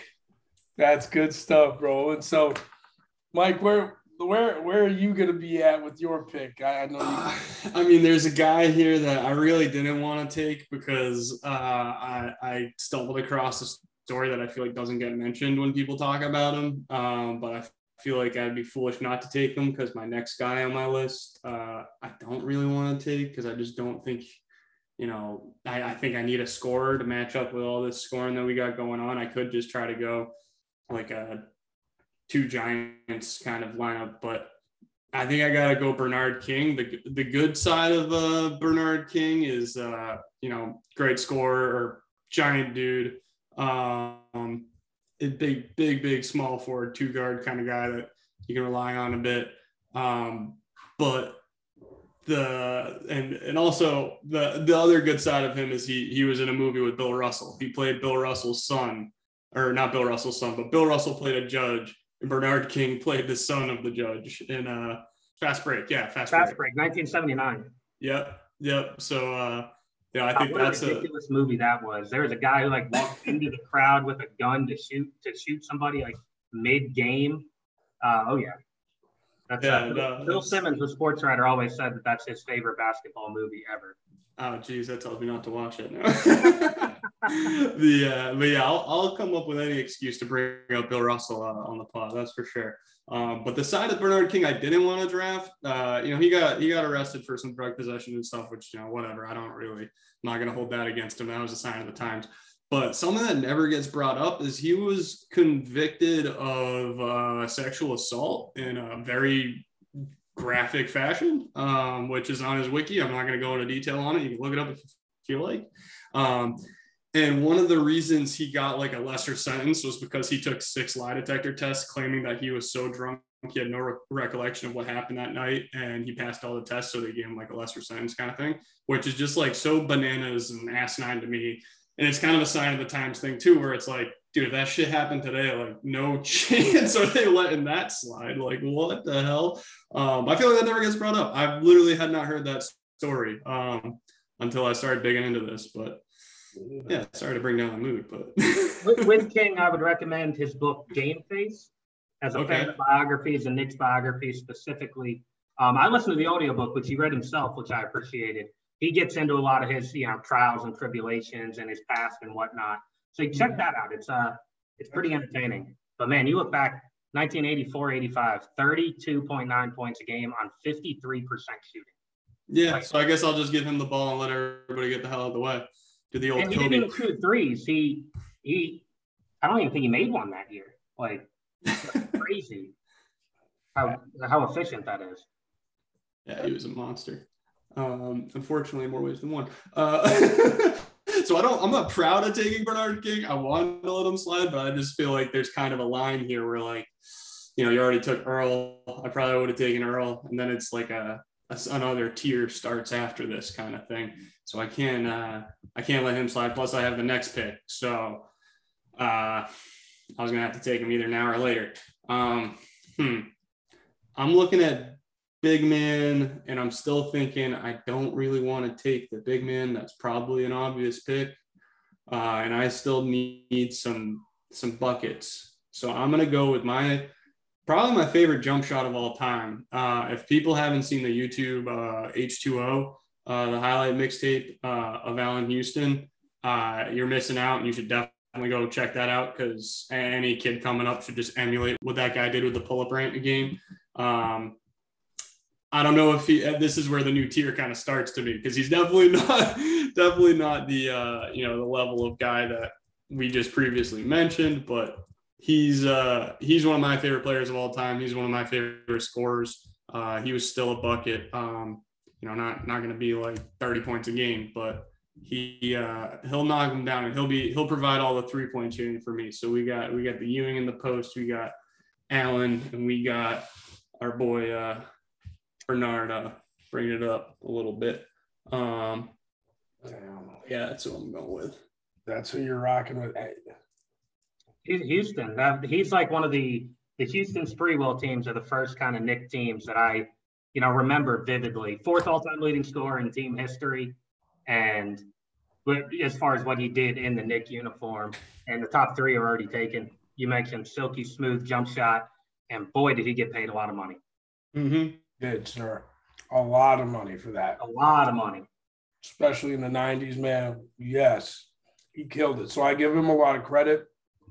That's good stuff, bro. And so, Mike, where where where are you gonna be at with your pick? I, I know. You- uh, I mean, there's a guy here that I really didn't want to take because uh, I I stumbled across a story that I feel like doesn't get mentioned when people talk about him. Um, but I feel like I'd be foolish not to take him because my next guy on my list, uh, I don't really want to take because I just don't think, you know, I, I think I need a scorer to match up with all this scoring that we got going on. I could just try to go like a two giants kind of lineup, but I think I gotta go Bernard King. The the good side of uh, Bernard King is uh, you know, great scorer or giant dude, um, a big big big small forward two guard kind of guy that you can rely on a bit, um, but the and and also the the other good side of him is he he was in a movie with Bill Russell. He played Bill Russell's son, or not Bill Russell's son, but Bill Russell played a judge. And Bernard King played the son of the judge in uh, Fast Break. Yeah, Fast, Fast Break. Break, nineteen seventy-nine. Yep, yep. So, uh, yeah, I think what that's a ridiculous a, movie that was. There was a guy who like walked into the crowd with a gun to shoot to shoot somebody like mid-game. Uh, oh yeah, that's yeah, uh, no, Bill that's, Simmons, the sports writer, always said that that's his favorite basketball movie ever. Oh, geez, that tells me not to watch it now. the uh, but yeah, I'll, I'll come up with any excuse to bring up Bill Russell uh, on the pod. That's for sure. Um, but the side of Bernard King, I didn't want to draft. Uh, you know, he got he got arrested for some drug possession and stuff, which, you know, whatever. I don't really, I'm not going to hold that against him. That was a sign of the times. But something that never gets brought up is he was convicted of uh, sexual assault in a very graphic fashion, um, which is on his wiki. I'm not going to go into detail on it. You can look it up if you feel like. Um, and one of the reasons he got like a lesser sentence was because he took six lie detector tests, claiming that he was so drunk he had no re- recollection of what happened that night, and he passed all the tests, so they gave him like a lesser sentence kind of thing, which is just like so bananas and asinine to me. And it's kind of a sign of the times thing too, where it's like, dude, if that shit happened today, like no chance are they letting that slide. Like, what the hell? Um, I feel like that never gets brought up. I literally had not heard that story um, until I started digging into this. But yeah, sorry to bring down the mood. But with, with King, I would recommend his book Game Face. As a okay. fan of biographies and Knicks biographies specifically. Um, I listened to the audiobook, which he read himself, which I appreciated. He gets into a lot of his, you know, trials and tribulations and his past and whatnot. So you check that out. It's uh, it's pretty entertaining. But man, you look back, nineteen eighty-four eighty-five, thirty-two point nine points a game on fifty-three percent shooting. Yeah, Like, so I guess I'll just give him the ball and let everybody get the hell out of the way. Do the old and he Kobe. didn't even shoot threes. He he, I don't even think he made one that year. Like, crazy how how efficient that is. Yeah, he was a monster. Um, unfortunately, in more ways than one. Uh, so I don't. I'm not proud of taking Bernard King. I wanted to let him slide, but I just feel like there's kind of a line here where, like, you know, you already took Earl. I probably would have taken Earl, and then it's like a, a another tier starts after this kind of thing. So I can't. Uh, I can't let him slide. Plus, I have the next pick. So uh, I was gonna have to take him either now or later. Um, hmm. I'm looking at big man, and I'm still thinking I don't really want to take the big man. That's probably an obvious pick, uh, and I still need some some buckets. So I'm gonna go with my probably my favorite jump shot of all time. Uh, if people haven't seen the YouTube uh, H two O, uh, the highlight mixtape uh, of Allen Houston, uh, you're missing out, and you should definitely go check that out because any kid coming up should just emulate what that guy did with the pull-up rank game. Um, I don't know if he, this is where the new tier kind of starts to me because he's definitely not, definitely not the, uh, you know, the level of guy that we just previously mentioned, but he's, uh, he's one of my favorite players of all time. He's one of my favorite scorers. Uh, he was still a bucket, um, you know, not, not going to be like thirty points a game, but he, uh, he'll knock him down and he'll be, he'll provide all the three point shooting for me. So we got, we got the Ewing in the post, we got Allen, and we got our boy, uh, Bernard, uh, bring it up a little bit. Um, yeah, that's what I'm going with. That's who you're rocking with. He's Houston. That, he's like one of the the Houston Spreewell teams are the first kind of Knick teams that I, you know, remember vividly. Fourth all-time leading scorer in team history, and as far as what he did in the Knick uniform, and the top three are already taken. You mentioned silky smooth jump shot, and boy, did he get paid a lot of money. Mm-hmm. Did, sir. A lot of money for that. A lot of money. Especially in the nineties, man. Yes, he killed it. So I give him a lot of credit.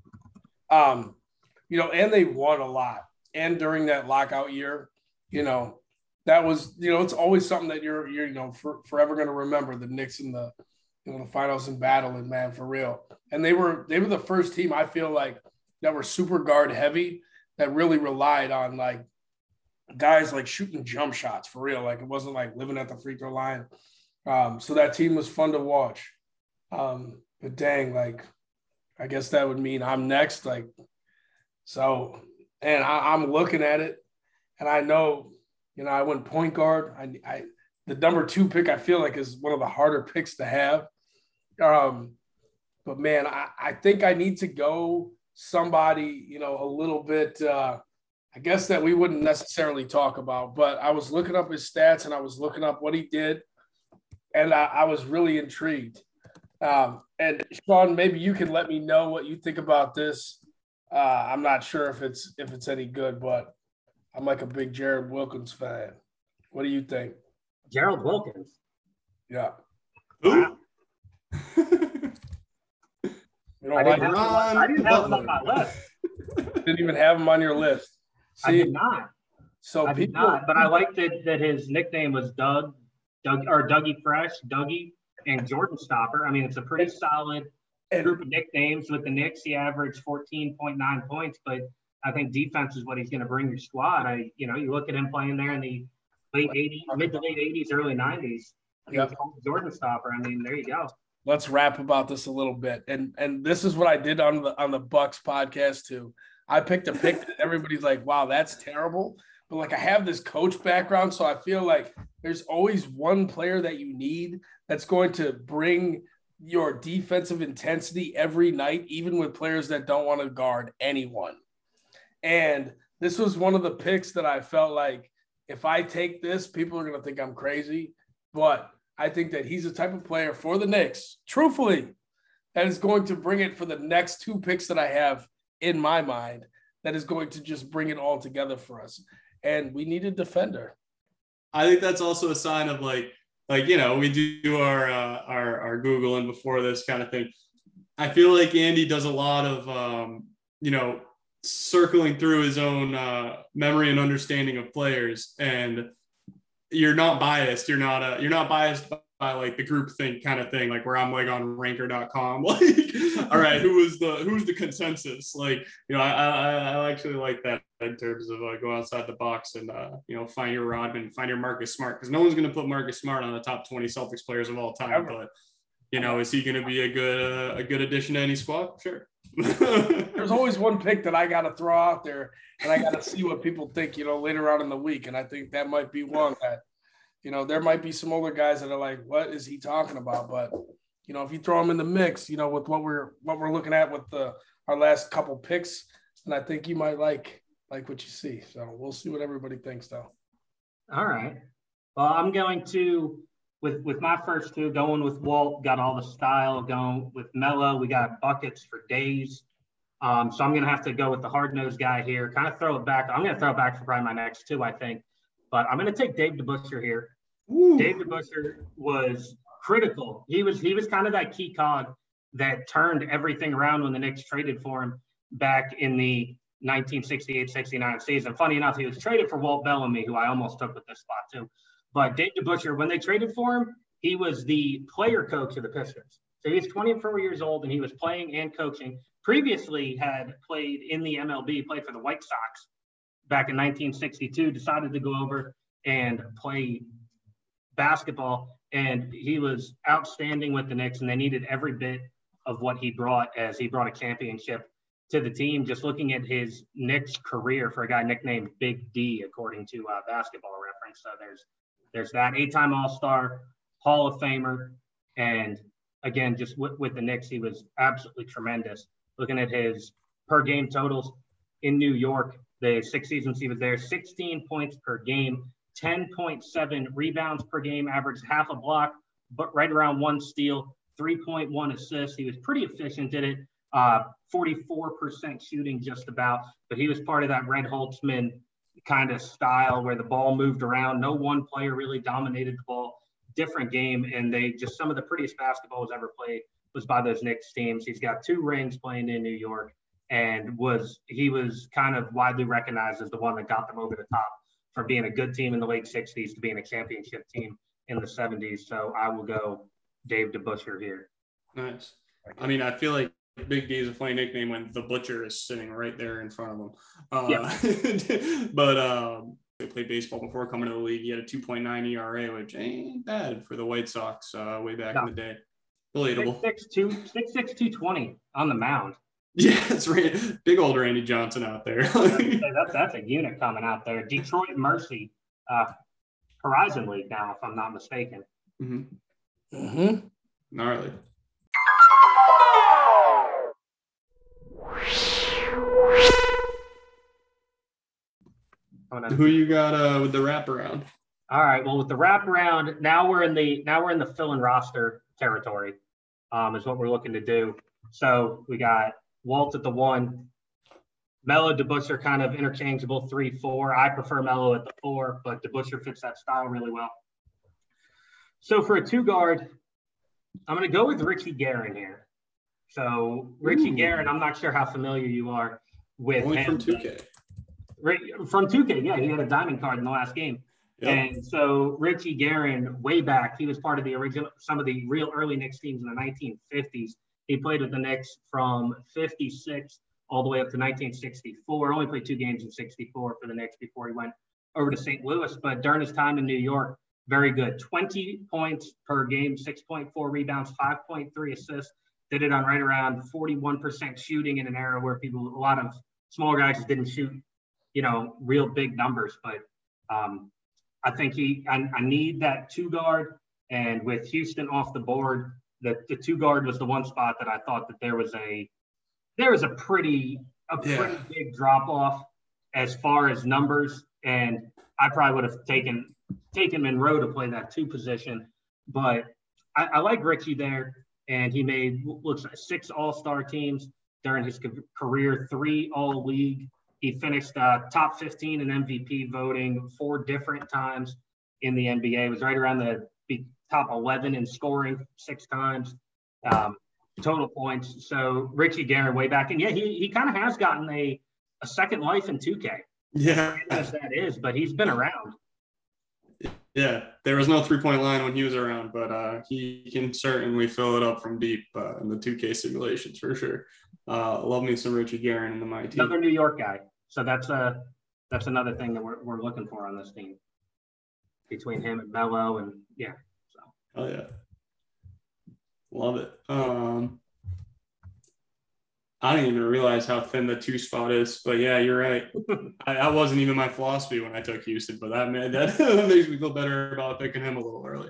Um, you know, and they won a lot. And during that lockout year, you know, that was, you know, it's always something that you're, you're you know, for, forever going to remember, the Knicks in the, you know, the finals and battling, man, for real. And they were, they were the first team, I feel like, that were super guard heavy, that really relied on, like, guys like shooting jump shots for real. Like, it wasn't like living at the free throw line. Um, so that team was fun to watch. Um, but dang, like, I guess that would mean I'm next. Like, so, and I, I'm looking at it, and I know, you know, I went point guard. I, I, the number two pick, I feel like, is one of the harder picks to have. Um, but man, I, I think I need to go somebody, you know, a little bit, uh, I guess that we wouldn't necessarily talk about, but I was looking up his stats and I was looking up what he did, and I, I was really intrigued. Um, and Sean, maybe you can let me know what you think about this. Uh, I'm not sure if it's if it's any good, but I'm like a big Jared Wilkins fan. What do you think? Gerald Wilkins. Yeah. Who? You don't I like didn't, him? have, I didn't have him on my list. Didn't even have him on your list. See, I did not. So I did people, not. But I like that that his nickname was Doug, Doug or Dougie Fresh, Dougie, and Jordan Stopper. I mean, it's a pretty solid and, group of nicknames with the Knicks. He averaged fourteen point nine points, but I think defense is what he's going to bring your squad. I, you know, you look at him playing there in the late eighties, mid to late eighties, early nineties. Yep. Jordan Stopper. I mean, there you go. Let's rap about this a little bit. And and this is what I did on the on the Bucks podcast too. I picked a pick that everybody's like, wow, that's terrible. But like, I have this coach background, so I feel like there's always one player that you need that's going to bring your defensive intensity every night, even with players that don't want to guard anyone. And this was one of the picks that I felt like, if I take this, people are going to think I'm crazy. But I think that he's the type of player for the Knicks, truthfully, that is going to bring it for the next two picks that I have in my mind, that is going to just bring it all together for us. And we need a defender. I think that's also a sign of like, like, you know, we do our, uh, our, our Googling before this kind of thing. I feel like Andy does a lot of, um, you know, circling through his own uh, memory and understanding of players. And you're not biased. You're not a, you're not biased by, by like the group think kind of thing, like where I'm like on ranker dot com, like, all right, who is the, who's the consensus? Like, you know, I, I, I actually like that in terms of uh, go outside the box and, uh, you know, find your Rodman, find your Marcus Smart, because no one's going to put Marcus Smart on the top twenty Celtics players of all time. But, you know, is he going to be a good, uh, a good addition to any squad? Sure. There's always one pick that I got to throw out there, and I got to see what people think, you know, later on in the week. And I think that might be one that, you know, there might be some older guys that are like, what is he talking about? But, you know, if you throw him in the mix, you know, with what we're, what we're looking at with the, our last couple picks, and I think you might like, like what you see. So we'll see what everybody thinks though. All right. Well, I'm going to, with, with my first two, going with Walt, got all the style, going with Melo. We got buckets for days. Um, so I'm going to have to go with the hard-nosed guy here, kind of throw it back. I'm going to throw it back for probably my next two, I think. But I'm going to take Dave DeBusschere here. Ooh. Dave DeBusschere was critical. He was he was kind of that key cog that turned everything around when the Knicks traded for him back in the nineteen sixty-eight sixty-nine season. Funny enough, he was traded for Walt Bellamy, who I almost took with this spot too. But Dave DeBusschere, when they traded for him, he was the player coach of the Pistons. So he was twenty-four years old, and he was playing and coaching. Previously had played in the M L B, played for the White Sox back in nineteen sixty-two, decided to go over and play basketball. And he was outstanding with the Knicks, and they needed every bit of what he brought, as he brought a championship to the team. Just looking at his Knicks career for a guy nicknamed Big D, according to uh, Basketball Reference. So there's there's that eight-time All-Star, Hall of Famer, and again, just with, with the Knicks, he was absolutely tremendous. Looking at his per game totals in New York, the six seasons he was there, sixteen points per game, ten point seven rebounds per game, averaged half a block, but right around one steal, three point one assists. He was pretty efficient at it, uh, forty-four percent shooting just about, but he was part of that Red Holtzman kind of style where the ball moved around. No one player really dominated the ball. Different game, and they just some of the prettiest basketball was ever played was by those Knicks teams. He's got two rings playing in New York, and was he was kind of widely recognized as the one that got them over the top from being a good team in the late sixties to being a championship team in the seventies. So I will go Dave DeBusschere here. Nice. I mean, I feel like Big D is a funny nickname when the Butcher is sitting right there in front of him. Uh, yeah. But um, they played baseball before coming to the league. He had a two point nine E R A, which ain't bad for the White Sox uh, way back no. in the day. Relatable. six six, two twenty on the mound. Yeah, that's right. Big old Randy Johnson out there. that's, that's a unit coming out there. Detroit Mercy, uh, Horizon League now, if I'm not mistaken. Mm-hmm. Mm-hmm. Gnarly. Who you got uh, with the wraparound? All right. Well, with the wraparound, now we're in the now we're in the fill and roster territory. Um, is what we're looking to do. So we got Walt at the one, Melo, DeBusschere kind of interchangeable three, four. I prefer Melo at the four, but DeBusschere fits that style really well. So for a two guard, I'm going to go with Richie Guerin here. So Richie Ooh. Guerin, I'm not sure how familiar you are with Only him. From two K. From two K, yeah, he had a diamond card in the last game. Yep. And so Richie Guerin, way back, he was part of the original, some of the real early Knicks teams in the nineteen fifties. He played with the Knicks from fifty-six all the way up to nineteen sixty-four. Only played two games in sixty-four for the Knicks before he went over to Saint Louis. But during his time in New York, very good. twenty points per game, six point four rebounds, five point three assists. Did it on right around forty-one percent shooting in an era where people, a lot of smaller guys just didn't shoot, you know, real big numbers. But um, I think he, I, I need that two guard. And with Houston off the board, the, the two guard was the one spot that I thought that there was a, there was a pretty, a pretty yeah. big drop off as far as numbers. And I probably would have taken, taken Monroe to play that two position, but I, I like Richie there. And he made, looks like six all-star teams during his career, three all-league. He finished uh, top fifteen in M V P voting four different times in the N B A. It was right around the top eleven in scoring six times, um, total points. So Richie Guerin way back. And, yeah, he he kind of has gotten a, a second life in two K. Yeah. As that is, but he's been around. Yeah, there was no three-point line when he was around, but uh, he can certainly fill it up from deep uh, in the two K simulations for sure. Uh, love me some Richie Guerin in the my team. Another New York guy. So that's a that's another thing that we're we're looking for on this team between him and Melo and yeah. So. Oh yeah, love it. Um, I didn't even realize how thin the two spot is, but yeah, you're right. I, that wasn't even my philosophy when I took Houston, but that man, that, that makes me feel better about picking him a little early.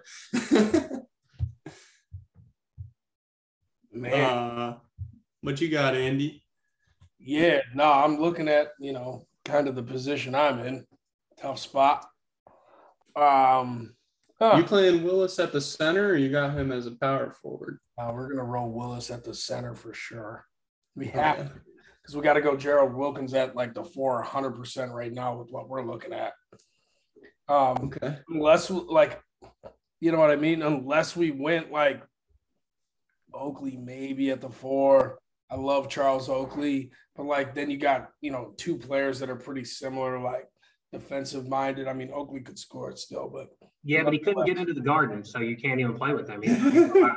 Man, uh, what you got, Andy? yeah, no, I'm looking at, you know, kind of the position I'm in. Tough spot. Um, huh. You playing Willis at the center, or you got him as a power forward? Uh, we're gonna roll Willis at the center for sure. We have to, because we got to go Gerald Wilkins at like the four hundred percent right now with what we're looking at. Um, okay. Unless like, you know what I mean? Unless we went like Oakley maybe at the four. I love Charles Oakley, but like then you got, you know, two players that are pretty similar, like defensive minded. I mean, Oakley could score it still, but yeah, but he couldn't get into the Garden, so you can't even play with him. He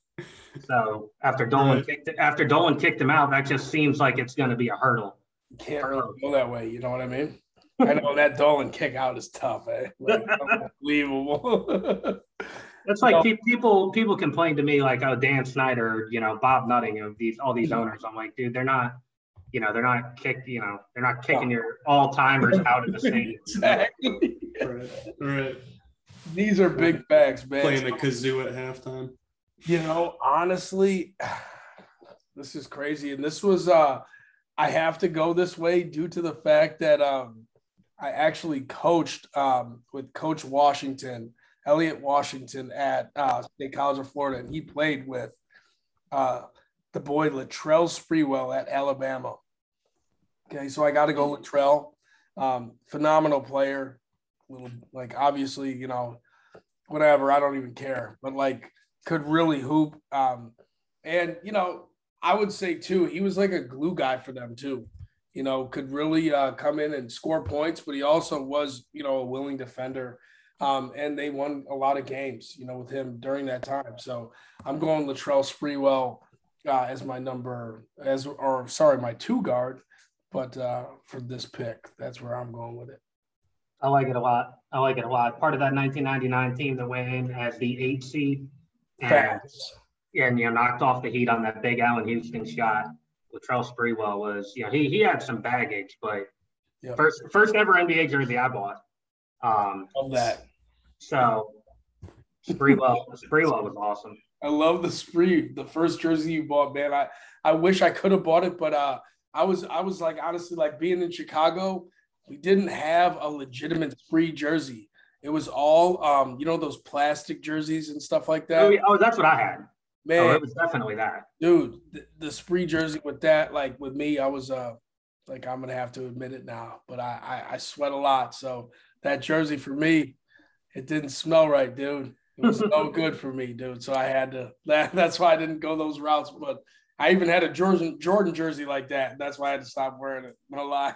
So after Dolan right. kicked after Dolan kicked him out, that just seems like it's going to be a hurdle. You can't really go that way. You know what I mean? I know that Dolan kick out is tough, eh? Like, unbelievable. It's like no. people people complain to me like, oh, Dan Snyder, you know, Bob Nutting of these all these owners. I'm like, dude, they're not, you know, they're not kick, you know, they're not kicking no. your all timers out of the stadium. Exactly. Right. Right. These are big facts, man. Playing the kazoo at halftime. You know, honestly, this is crazy. And this was, uh, I have to go this way due to the fact that um, I actually coached um, with Coach Washington, Elliot Washington at uh, State College of Florida. And he played with uh, the boy Latrell Sprewell at Alabama. Okay, so I got to go Latrell. Um, phenomenal player. Little, like, obviously, you know, whatever. I don't even care. But, like, could really hoop. Um, and, you know, I would say, too, he was like a glue guy for them, too. You know, could really uh, come in and score points, but he also was, you know, a willing defender. Um, and they won a lot of games, you know, with him during that time. So I'm going Latrell Sprewell uh, as my number, as or sorry, my two guard. But uh, for this pick, that's where I'm going with it. I like it a lot. I like it a lot. Part of that nineteen ninety-nine team that went in as the eight seed. And, and, you know, knocked off the Heat on that big Allen Houston shot. Latrell Sprewell was, you know, he he had some baggage, but yep. first first ever N B A jersey I bought. Um, love that. So Sprewell, Sprewell was awesome. I love the Spree, the first jersey you bought, man. I, I wish I could have bought it, but uh, I was I was like honestly like being in Chicago, we didn't have a legitimate Spree jersey. It was all, um, you know, those plastic jerseys and stuff like that. Oh, yeah. Oh, that's what I had. Man, oh, it was definitely that. Dude, the, the Spree jersey with that, like with me, I was uh, like, I'm going to have to admit it now, but I, I I sweat a lot. So that jersey for me, it didn't smell right, dude. It was no good for me, dude. So I had to, that, that's why I didn't go those routes. But I even had a Jordan Jordan jersey like that. That's why I had to stop wearing it. No lie.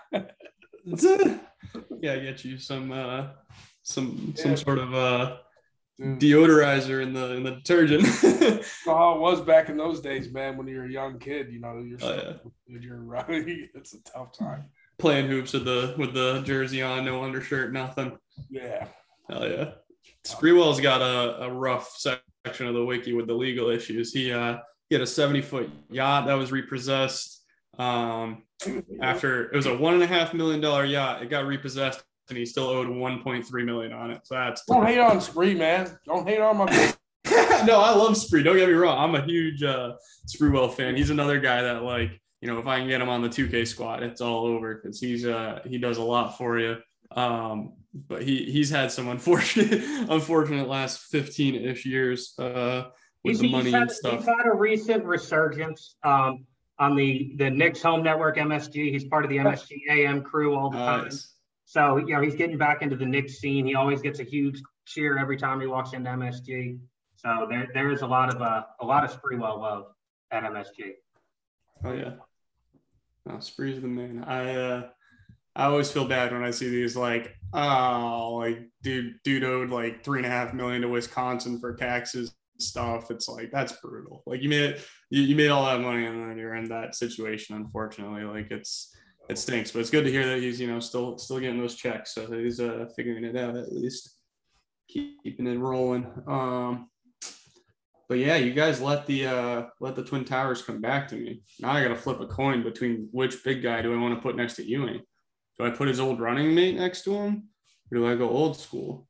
Yeah, get you some uh, some some yeah. sort of uh, deodorizer in the in the detergent. How it was back in those days, man. When you're a young kid, you know, you're oh, yeah. you're running. It's a tough time. Playing hoops with the with the jersey on, no undershirt, nothing. Yeah. Hell yeah. Sprewell's got a, a rough section of the wiki with the legal issues. He uh he had a seventy foot yacht that was repossessed. Um, after it was a one and a half million dollar yacht, it got repossessed, and he still owed one point three million on it. So that's don't tough. Hate on Spree, man. Don't hate on my. No, I love Spree. Don't get me wrong. I'm a huge uh, Sprewell fan. He's another guy that, like, you know, if I can get him on the two K squad, it's all over because he's uh he does a lot for you. Um, but he he's had some unfortunate unfortunate last fifteen-ish years uh with he's, the money had, and stuff. He's had a recent resurgence um on the the Knicks home network M S G. He's part of the M S G A M crew all the time. Nice. So, you know, he's getting back into the Knicks scene. He always gets a huge cheer every time he walks into M S G. So there there is a lot of uh, a lot of Sprewell love at M S G. Oh yeah. No, Spree's the man. I uh I always feel bad when I see these like, oh, like dude, dude owed like three and a half million to Wisconsin for taxes and stuff. It's like, that's brutal. Like you made you, you made all that money and then you're in that situation. Unfortunately, like it's it stinks. But it's good to hear that he's you know still still getting those checks. So he's uh, figuring it out at least, keeping it rolling. Um, but yeah, you guys let the uh, let the Twin Towers come back to me. Now I got to flip a coin between which big guy do I want to put next to Ewing. Do I put his old running mate next to him, or do I go old school?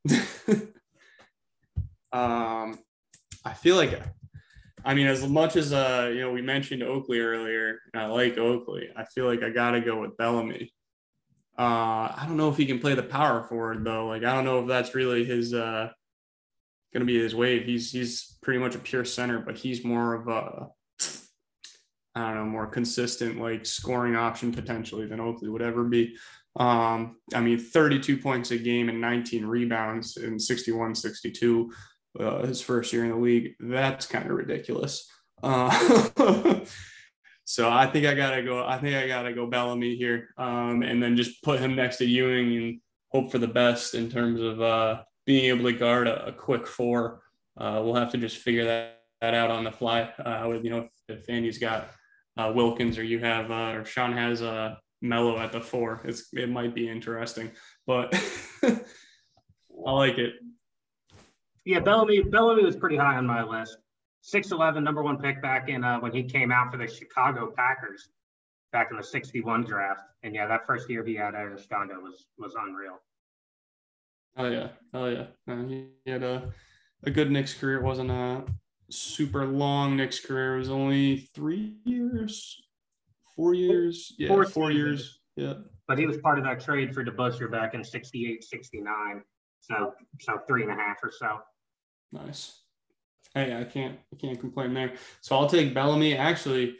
um, I feel like, I mean, as much as uh, you know, we mentioned Oakley earlier, and I like Oakley, I feel like I gotta go with Bellamy. Uh, I don't know if he can play the power forward though. Like, I don't know if that's really his uh, gonna be his wave. He's he's pretty much a pure center, but he's more of a I don't know, more consistent, like scoring option potentially than Oakley would ever be. Um, I mean, thirty-two points a game and nineteen rebounds in sixty-one sixty-two uh, his first year in the league. That's kind of ridiculous. Uh, so I think I gotta go. I think I gotta go Bellamy here, um, and then just put him next to Ewing and hope for the best in terms of uh, being able to guard a, a quick four. Uh, we'll have to just figure that, that out on the fly. Uh, with you know, if, if Andy's got Uh, Wilkins or you have uh, or Sean has a uh, Mello at the four. It's it might be interesting, but I like it. Yeah, Bellamy Bellamy was pretty high on my list. six eleven, number one pick back in uh, when he came out for the Chicago Packers back in the sixty-one draft. And yeah, that first year he had at Escondo was was unreal. Oh yeah, oh yeah. Uh, he had a a good Knicks career. It wasn't a super long Knicks career. It was only three years, four years. Yeah, four, four years. Yeah. But he was part of that trade for DeBusschere back in sixty-eight, sixty-nine. So so three and a half or so. Nice. Hey, I can't I can't complain there. So I'll take Bellamy. Actually,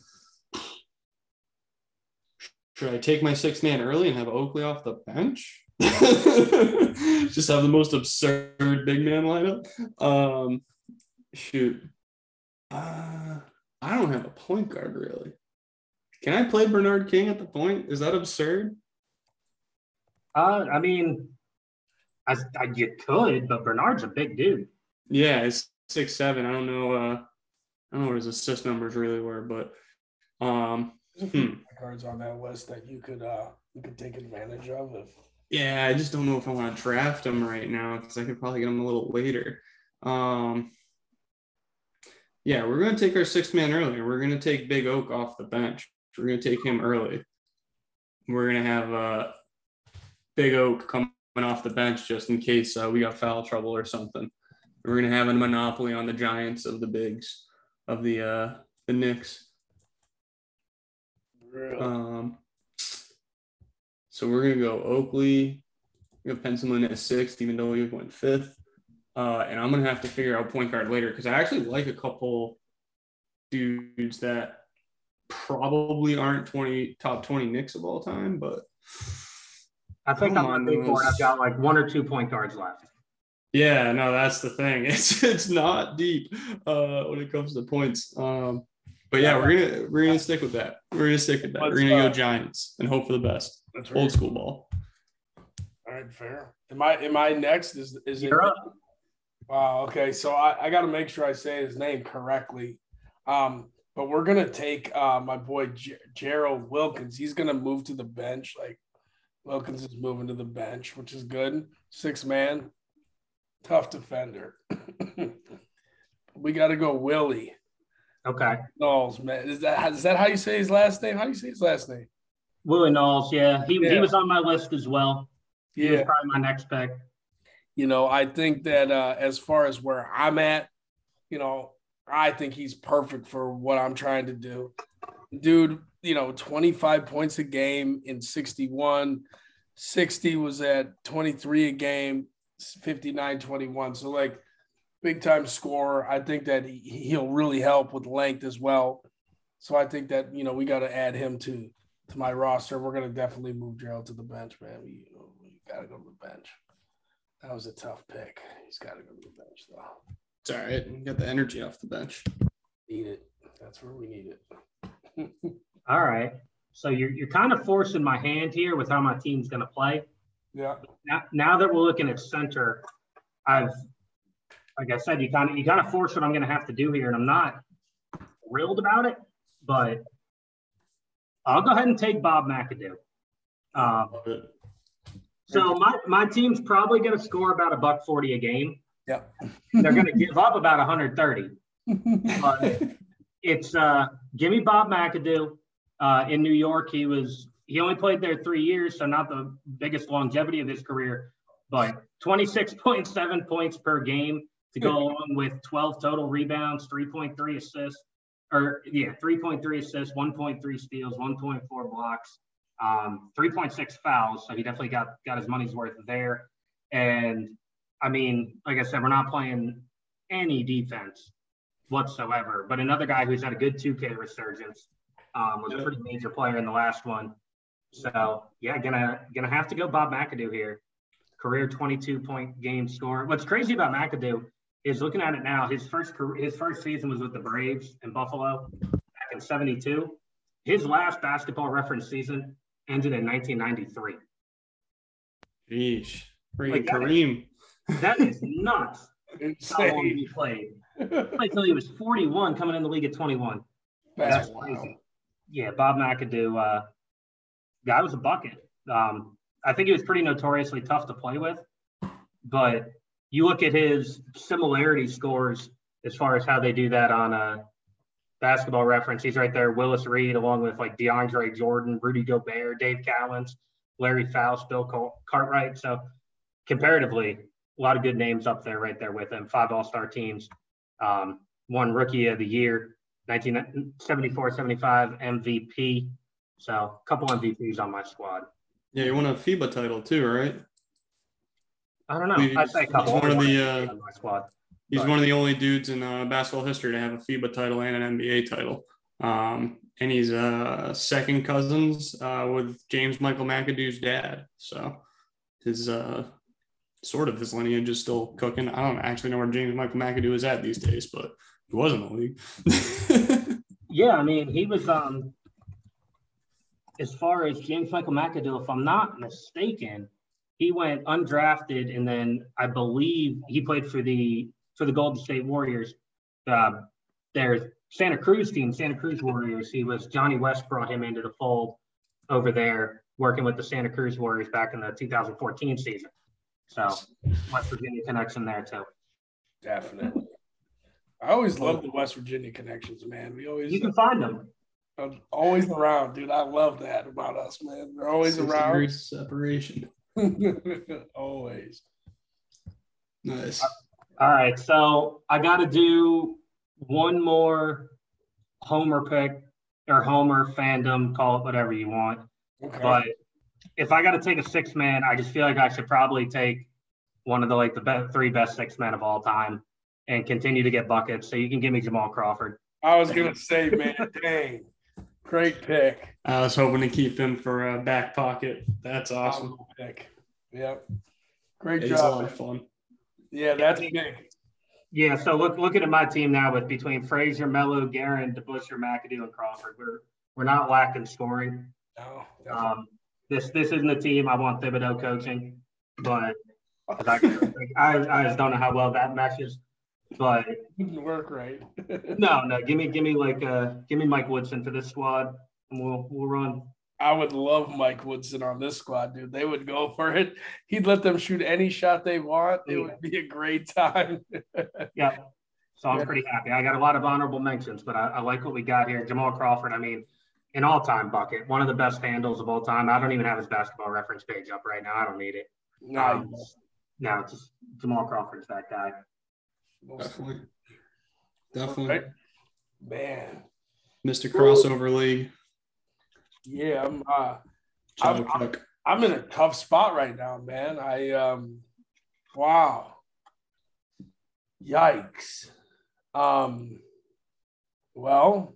should I take my sixth man early and have Oakley off the bench? Just have the most absurd big man lineup. Um Shoot. Uh, I don't have a point guard, really. Can I play Bernard King at the point? Is that absurd? Uh, I mean, I, I, you could, but Bernard's a big dude. Yeah, it's six seven. I don't know. Uh, I don't know what his assist numbers really were, but um, there's a few hmm. cards on that list that you could uh you could take advantage of. If yeah, I just don't know if I want to draft him right now because I could probably get him a little later. Um. Yeah, we're going to take our sixth man early. We're going to take Big Oak off the bench. We're going to take him early. We're going to have uh, Big Oak coming off the bench just in case uh, we got foul trouble or something. We're going to have a monopoly on the giants of the bigs of the uh, the Knicks. Really? Um, so we're going to go Oakley. We're going to pencil in at sixth, even though we went fifth. Uh, and I'm going to have to figure out point guard later because I actually like a couple dudes that probably aren't twenty top twenty Knicks of all time, but I think I'm on big board. I've got like one or two point guards left. Yeah, no, that's the thing. It's it's not deep uh, when it comes to points. Um, but yeah, we're gonna we're gonna stick with that. We're gonna stick with that. We're gonna go Giants and hope for the best. That's old school ball. All right, fair. Am I am I next? Is is it? Wow. Okay. So I, I got to make sure I say his name correctly. Um, but we're going to take uh, my boy Ger- Gerald Wilkins. He's going to move to the bench. Like Wilkins is moving to the bench, which is good. Six man, tough defender. We got to go Willie. Okay. Knowles, man. Is that, is that how you say his last name? How do you say his last name? Willie Knowles. Yeah. He, yeah. he was on my list as well. He yeah. was probably my next pick. You know, I think that uh, as far as where I'm at, you know, I think he's perfect for what I'm trying to do. Dude, you know, twenty-five points a game in sixty-one. sixty was at twenty-three a game, fifty-nine twenty-one. So, like, big-time scorer. I think that he, he'll really help with length as well. So, I think that, you know, we got to add him to, to my roster. We're going to definitely move Gerald to the bench, man. We, we got to go to the bench. That was a tough pick. He's got to go to the bench, though. It's all right. You got the energy off the bench. Need it. That's where we need it. All right. So you're you're kind of forcing my hand here with how my team's going to play. Yeah. Now, now that we're looking at center, I've like I said, you kind of you kind of force what I'm going to have to do here, and I'm not thrilled about it, but I'll go ahead and take Bob McAdoo. Um, so my my team's probably going to score about a buck forty a game. Yeah. They're going to give up about one hundred thirty. But it's uh, give me Bob McAdoo. Uh, in New York, he was he only played there three years, so not the biggest longevity of his career, but twenty-six point seven points per game to go along with twelve total rebounds, three point three assists, or yeah, three point three assists, one point three steals, one point four blocks, um, three point six fouls. So he definitely got got his money's worth there. And I mean, like I said, we're not playing any defense whatsoever. But another guy who's had a good two K resurgence. Um, was a pretty major player in the last one. So, yeah, gonna gonna have to go Bob McAdoo here. Career twenty-two point game score. What's crazy about McAdoo is looking at it now, his first career, his first season was with the Braves in Buffalo back in seventy-two. His last Basketball Reference season ended in nineteen ninety-three. Jeez. Like, that Kareem. Is, that is nuts. How long he played. He played until he was forty-one, coming in the league at twenty-one. That's, That's crazy. Yeah, Bob McAdoo, uh, guy was a bucket. Um, I think he was pretty notoriously tough to play with, but you look at his similarity scores as far as how they do that on a Basketball Reference. He's right there, Willis Reed, along with like DeAndre Jordan, Rudy Gobert, Dave Cowens, Larry Faust, Bill Cartwright. So comparatively, a lot of good names up there right there with him. Five All-Star teams, um, one Rookie of the Year. nineteen seventy-four seventy-five M V P. So a couple M V Ps on my squad. Yeah, you won a FIBA title too, right? I don't know. I'd say a couple. He's one of the uh, on my squad. He's but. one of the only dudes in uh, basketball history to have a FIBA title and an N B A title. Um, and he's uh, second cousins uh, with James Michael McAdoo's dad. So his uh, sort of his lineage is still cooking. I don't actually know where James Michael McAdoo is at these days, but he was in the league. Yeah, I mean, he was, um, as far as James Michael McAdoo, if I'm not mistaken, he went undrafted, and then I believe he played for the for the Golden State Warriors. Uh, their Santa Cruz team, Santa Cruz Warriors. He was Johnny West brought him into the fold over there, working with the Santa Cruz Warriors back in the two thousand fourteen season. So West Virginia connection there too. Definitely. I always love the West Virginia connections, man. We always you can find them. Uh, always around, dude. I love that about us, man. They're always Six around. degrees separation. Always. Nice. All right, so I got to do one more Homer pick or Homer fandom, call it whatever you want. Okay. But if I got to take a six man, I just feel like I should probably take one of the like the be- three best six men of all time and continue to get buckets. So you can give me Jamal Crawford. I was gonna say, man, dang, great pick. I was hoping to keep him for a back pocket. That's awesome. Pick. Yep. Great It's a job. lot of fun. Yeah, that's big. Yeah, so look looking at my team now with between Frazier, Melo, Guerin, DeBusschere, McAdoo, and Crawford. We're we're not lacking scoring. No, Um, this this isn't a team I want Thibodeau coaching, but I, I I just don't know how well that meshes. But didn't work right. no, no, give me give me like uh give me Mike Woodson for this squad, and we'll we'll run. I would love Mike Woodson on this squad, dude. They would go for it. He'd let them shoot any shot they want. It would be a great time. Yeah. So I'm pretty happy. I got a lot of honorable mentions, but I, I like what we got here. Jamal Crawford, I mean, an all-time bucket, one of the best handles of all time. I don't even have his Basketball Reference page up right now. I don't need it. Nice. Um, no, it's just Jamal Crawford's that guy. Definitely. Definitely. Right. Man. Mister Crossover League. Yeah, I'm uh I'm, I'm, I'm in a tough spot right now, man. I um wow. Yikes. Um well,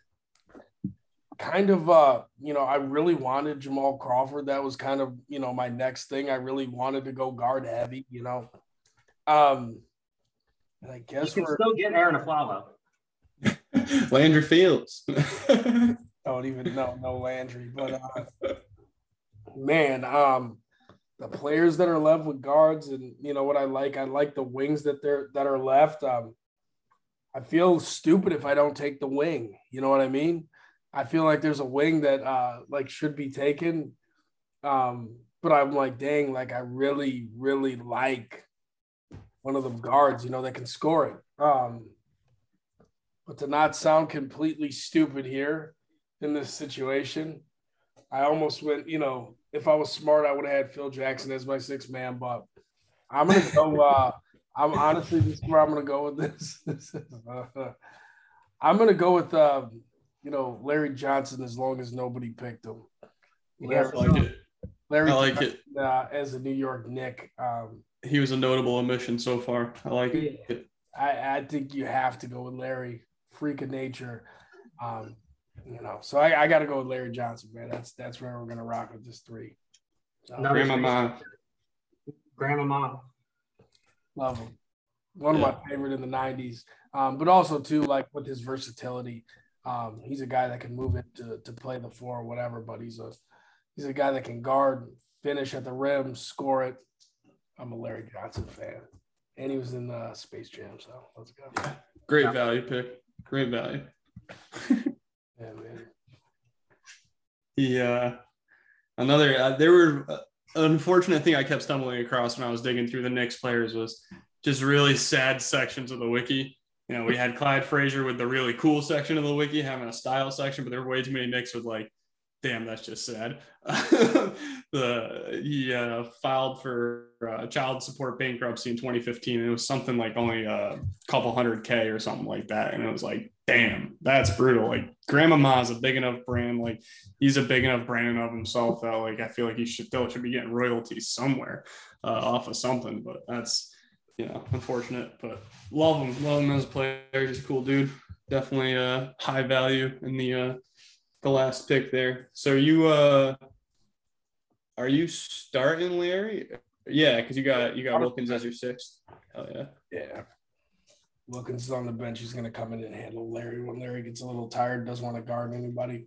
kind of uh, you know, I really wanted Jamal Crawford. That was kind of, you know, my next thing. I really wanted to go guard heavy, you know. Um and I guess you can we're still get Aaron Aflalo. Landry Fields. Oh don't even know no Landry. But uh, man, um, the players that are left with guards, and you know what I like, I like the wings that they're that are left. Um, I feel stupid if I don't take the wing. You know what I mean? I feel like there's a wing that uh like should be taken. Um, but I'm like, dang, like I really, really like one of them guards, you know, that can score it. Um, but to not sound completely stupid here in this situation, I almost went, you know, if I was smart, I would have had Phil Jackson as my sixth man, but I'm gonna go. Uh, I'm honestly, this is where I'm gonna go with this. this is, uh, I'm gonna go with, uh, you know, Larry Johnson as long as nobody picked him. Larry, I like it. Larry I like Johnson, it. Uh, as a New York Knick. Um, he was a notable omission so far. I like yeah, it. I, I think you have to go with Larry, freak of nature. Um, you know, so I, I got to go with Larry Johnson, man. That's that's where we're gonna rock with this three. Uh, Grandmama. Grandmama. Love him. One yeah. of my favorite in the nineties. Um, but also too, like with his versatility, um, he's a guy that can move it to to play the four or whatever. But he's a he's a guy that can guard, finish at the rim, score it. I'm a Larry Johnson fan, and he was in uh, Space Jam. So let's go. Yeah. Great yeah. value pick. Great value. Yeah, man. Yeah. Another, uh, there were, uh, unfortunate thing I kept stumbling across when I was digging through the Knicks players was just really sad sections of the wiki. You know, we had Clyde Frazier with the really cool section of the wiki, having a style section, but there were way too many Knicks with like, damn, that's just sad. the he uh, filed for uh, child support bankruptcy in twenty fifteen, and it was something like only a couple hundred K or something like that. And it was like, damn, that's brutal. Like Grandmama's a big enough brand. Like he's a big enough brand of himself that like I feel like he should still should be getting royalties somewhere uh, off of something. But that's, you know, unfortunate. But love him, love him as a player. He's a cool dude. Definitely uh, high value in the uh, the last pick there. So are you uh are you starting Larry? Yeah, because you got you got Wilkins as your sixth. Oh yeah. Yeah. Wilkins is on the bench. He's gonna come in and handle Larry when Larry gets a little tired, doesn't want to guard anybody.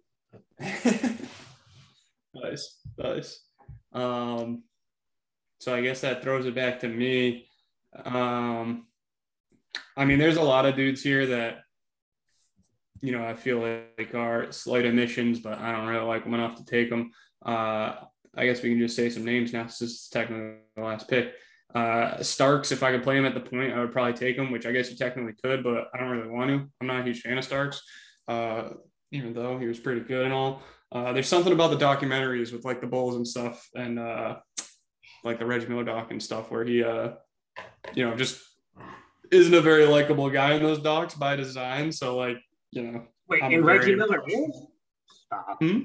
Nice, nice. Um so I guess that throws it back to me. Um I mean, there's a lot of dudes here that, you know, I feel like are slight emissions, but I don't really like them enough to take them. Uh, I guess we can just say some names now. This is technically the last pick. Uh, Starks, if I could play him at the point, I would probably take him, which I guess you technically could, but I don't really want to. I'm not a huge fan of Starks, uh, even though he was pretty good and all. Uh, there's something about the documentaries with like the Bulls and stuff, and uh, like the Reggie Miller doc and stuff, where he, uh, you know, just isn't a very likable guy in those docs by design. So like, you know, wait, and Reggie Miller is? Stop. Hmm?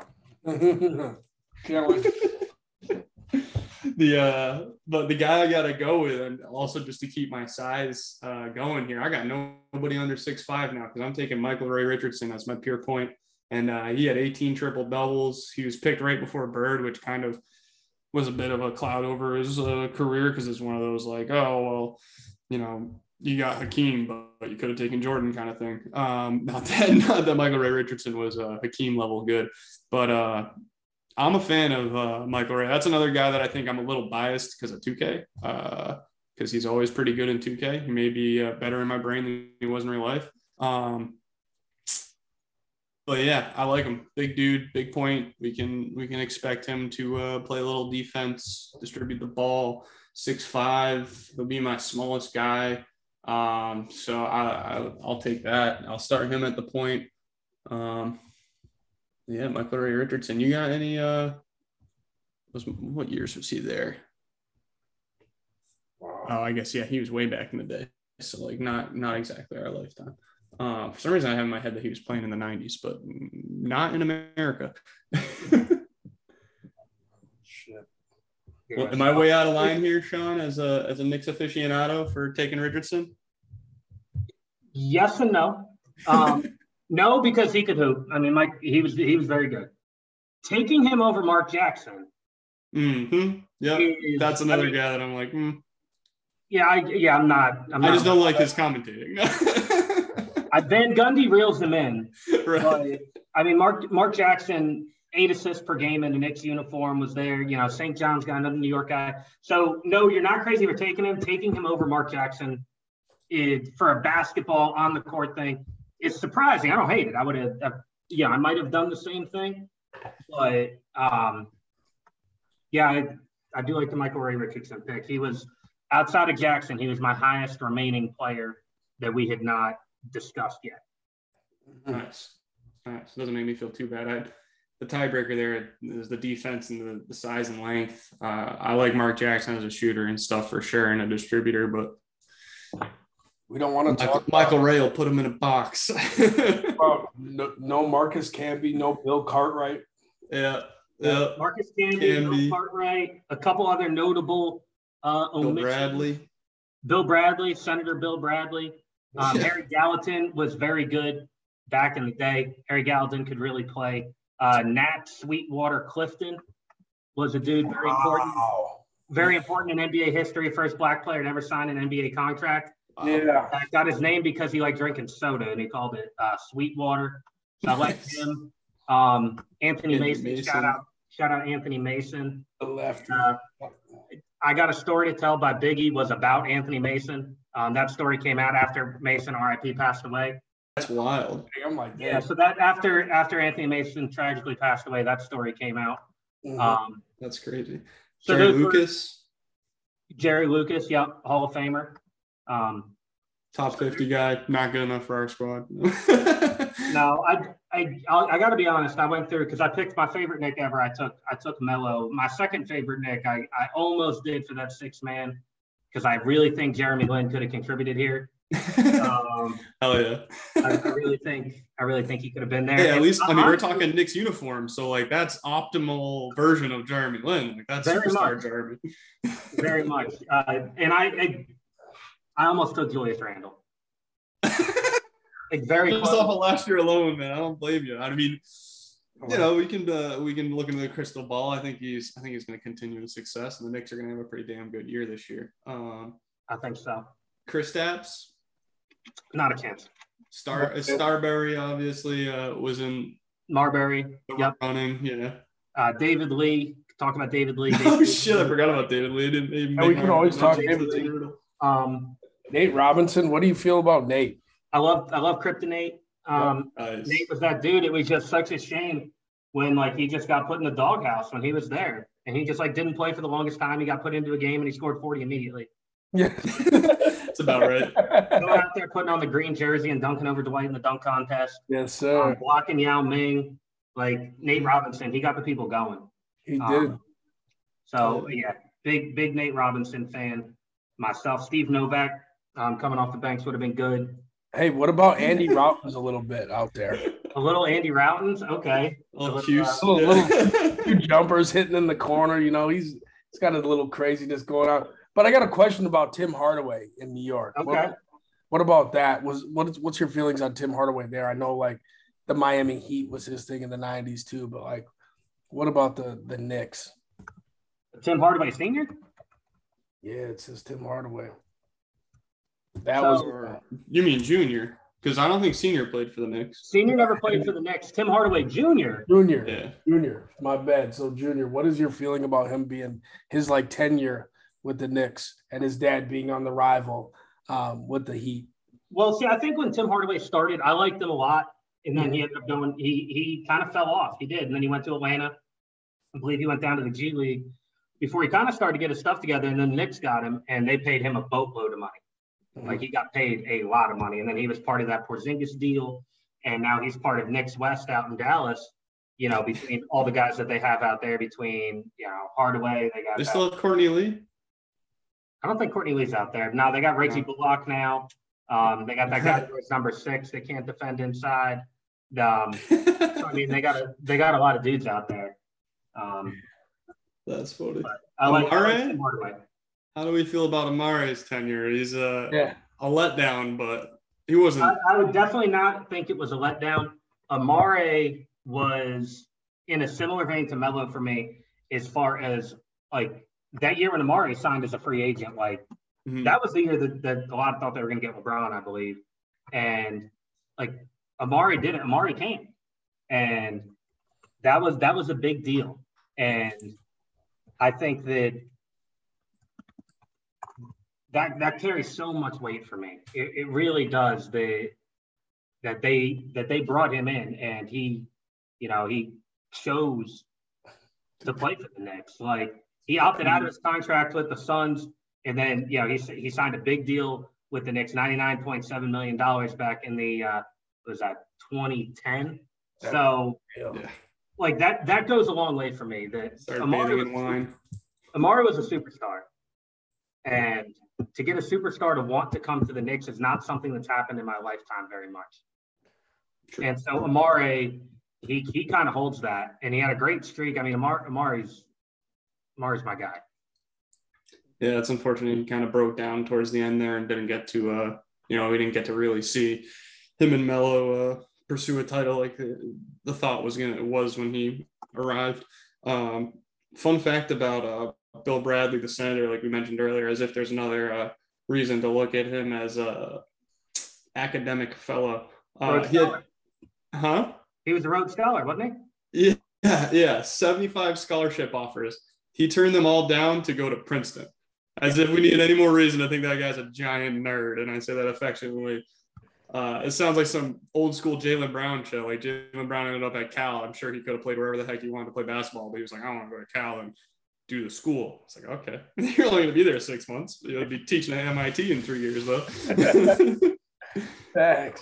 the uh but the guy I gotta go with, and also just to keep my size uh going here, I got nobody under six five now because I'm taking Michael Ray Richardson as my pure point. And uh he had eighteen triple doubles. He was picked right before Bird, which kind of was a bit of a cloud over his uh, career, because it's one of those like, oh well, you know, you got Hakeem, but you could have taken Jordan kind of thing. Um, not that, not that Michael Ray Richardson was uh, Hakeem level good, but uh, I'm a fan of uh, Michael Ray. That's another guy that I think I'm a little biased because of two K, because uh, he's always pretty good in two K. He may be uh, better in my brain than he was in real life. Um, but yeah, I like him. Big dude, big point. We can we can expect him to uh, play a little defense, distribute the ball. six five. He'll be my smallest guy. Um, so I, I, I'll take that. I'll start him at the point. Um, yeah, Michael Ray Richardson. You got any, uh, was, what years was he there? Wow. Oh, I guess, yeah, he was way back in the day. So like not, not exactly our lifetime. Uh, for some reason I have in my head that he was playing in the nineties, but not in America. Shit. Well, am I way out of line here, Sean, as a as a Knicks aficionado for taking Richardson? Yes and no. Um, no, because he could hoop. I mean, Mike, he was he was very good. Taking him over Mark Jackson. Mm-hmm. Yeah, that's another I mean, guy that I'm like, hmm. Yeah, I yeah, I'm not. I'm I not, just don't like his commentating. I, Van Gundy reels them in. Right. But, I mean, Mark Mark Jackson, eight assists per game in the Knicks uniform was there. You know, Saint John's got another New York guy. So, no, you're not crazy for taking him. Taking him over Mark Jackson is, for a basketball on the court thing, is surprising. I don't hate it. I would have, yeah, I might have done the same thing. But, um, yeah, I, I do like the Michael Ray Richardson pick. He was, outside of Jackson, he was my highest remaining player that we had not discussed yet. Nice. Nice. Doesn't make me feel too bad. I, the tiebreaker there is the defense and the, the size and length. Uh, I like Mark Jackson as a shooter and stuff for sure, and a distributor, but we don't want to Michael, talk. Michael Ray will put him in a box. Well, no, no Marcus Camby, no Bill Cartwright. Yeah. Yeah. Marcus Camby, Camby. Bill Cartwright, a couple other notable uh, Bill omissions. Bradley. Bill Bradley, Senator Bill Bradley. Um, Yeah. Harry Gallatin was very good back in the day. Harry Gallatin could really play. Uh, Nat Sweetwater Clifton was a dude very important, Wow. very important in N B A history. First black player to ever sign an N B A contract. Yeah. I got his name because he liked drinking soda and he called it uh, Sweetwater. So I like Nice. him. Um, Anthony Anthony Mason, Mason. shout out, shout out Anthony Mason. The lefty. Uh, I got a story to tell by Biggie was about Anthony Mason. Um, that story came out after Mason, R I P, passed away. That's wild. I'm like, Yeah, damn. so that after after Anthony Mason tragically passed away, that story came out. Mhm. Um, That's crazy. so Jerry those were- Lucas, Jerry Lucas, yep, Hall of Famer. Um, top fifty guy, not good enough for our squad. no, I I I'll, I got to be honest. I went through because I picked my favorite Nick ever. I took I took Melo. My second favorite Nick, I I almost did for that six man because I really think Jeremy Lin could have contributed here. Um, Hell yeah. I, I really think I really think he could have been there. Hey, at And least, I mean, we're honestly, talking Knicks uniform, so like that's optimal version of Jeremy Lin. Like that's Very superstar much. Jeremy. very much. Uh, and I, I I almost took Julius Randle. Like very Just close. off of last year alone, man. I don't blame you. I mean, you know, we can uh, we can look into the crystal ball. I think he's I think he's going to continue his success, and the Knicks are going to have a pretty damn good year this year. Um, I think so. Chris Stapps, Not a chance. Star Starberry obviously uh, was in Marbury. the Yep. running. Yeah. Uh, David Lee. Talk about David Lee. Oh David shit! I Lee. forgot about David Lee. I didn't even Yeah, we make can my- always talk mention David to Lee. the- Um, Nate Robinson, what do you feel about Nate? I love I love Kryptonate. Um, Nice. Nate was that dude. It was just such a shame when like he just got put in the doghouse when he was there, and he just like didn't play for the longest time. He got put into a game and he scored forty immediately. Yeah. That's about right. Going out there putting on the green jersey and dunking over Dwight in the dunk contest, Yes, um, sir. blocking Yao Ming, like Nate Robinson. He got the people going. He did. Um, so yeah, big big Nate Robinson fan. Myself, Steve Novak, um, coming off the bench would have been good. Hey, what about Andy Routins a little bit out there? A little Andy Routins, okay. Oh, So, Hughes. uh, little- Yeah. Two jumpers hitting in the corner, you know, he's he's got a little craziness going on. But I got a question about Tim Hardaway in New York. Okay. What, what about that? Was what is what's your feelings on Tim Hardaway there? I know like the Miami Heat was his thing in the nineties too, but like what about the the Knicks? Tim Hardaway Senior. Yeah, it says Tim Hardaway. That So- was Or- you mean junior? Because I don't think senior played for the Knicks. Senior never played for the Knicks. Tim Hardaway Junior Junior. Yeah. Junior, my bad. So Junior, what is your feeling about him being his like tenure with the Knicks and his dad being on the rival um, with the Heat? Well, see, I think when Tim Hardaway started, I liked him a lot, and then he ended up going. He he kind of fell off. He did, and then he went to Atlanta. I believe he went down to the G League before he kind of started to get his stuff together, and then the Knicks got him, and they paid him a boatload of money. Like he got paid a lot of money, and then he was part of that Porzingis deal, and now he's part of Knicks West out in Dallas. You know, between all the guys that they have out there, between you know Hardaway, they got. They that- still have Courtney Lee. I don't think Courtney Lee's out there. No, they got Reggie Bullock now. Um, they got that guy who was number six. They can't defend inside. Um, so, I mean, they got a they got a lot of dudes out there. Um, That's funny. I like, I like Amare? Tim Hardaway. How do we feel about Amare's tenure? He's a, Yeah. a letdown, but he wasn't. I, I would definitely not think it was a letdown. Amare was in a similar vein to Melo for me, as far as like that year when Amare signed as a free agent. Like Mhm. that was the year that, that a lot thought they were going to get LeBron, I believe. And like Amar'e did it. Amar'e came, and that was that was a big deal. And I think that that that carries so much weight for me. It, it really does. The that they that they brought him in, and he, you know, he chose to play for the Knicks. Like he opted out of his contract with the Suns, and then you know he he signed a big deal with the Knicks, ninety-nine point seven million dollars back in the uh, was that twenty ten. So yeah. like that that goes a long way for me. That Amar'e in wine. Amar'e was a superstar, and to get a superstar to want to come to the Knicks is not something that's happened in my lifetime very much. True. And so Amar'e, he he kind of holds that, and he had a great streak. I mean, Amar, Amar'e's Amar'e's my guy. Yeah, it's unfortunate he kind of broke down towards the end there and didn't get to, uh, you know, we didn't get to really see him and Melo uh, pursue a title like the, the thought was gonna was when he arrived. Um, fun fact about uh, Bill Bradley, the senator, like we mentioned earlier, as if there's another uh, reason to look at him as a academic fellow. Uh, he had, huh? He was a Rhodes Scholar, wasn't he? Yeah, yeah, seventy-five scholarship offers. He turned them all down to go to Princeton. As if we need any more reason to think that guy's a giant nerd, and I say that affectionately. Uh, it sounds like some old school Jaylen Brown show. Like Jaylen Brown ended up at Cal. I'm sure he could have played wherever the heck he wanted to play basketball, but he was like, I want to go to Cal and do the school. It's like, okay, you're only going to be there six months. You'll be teaching at M I T in three years, though. Thanks.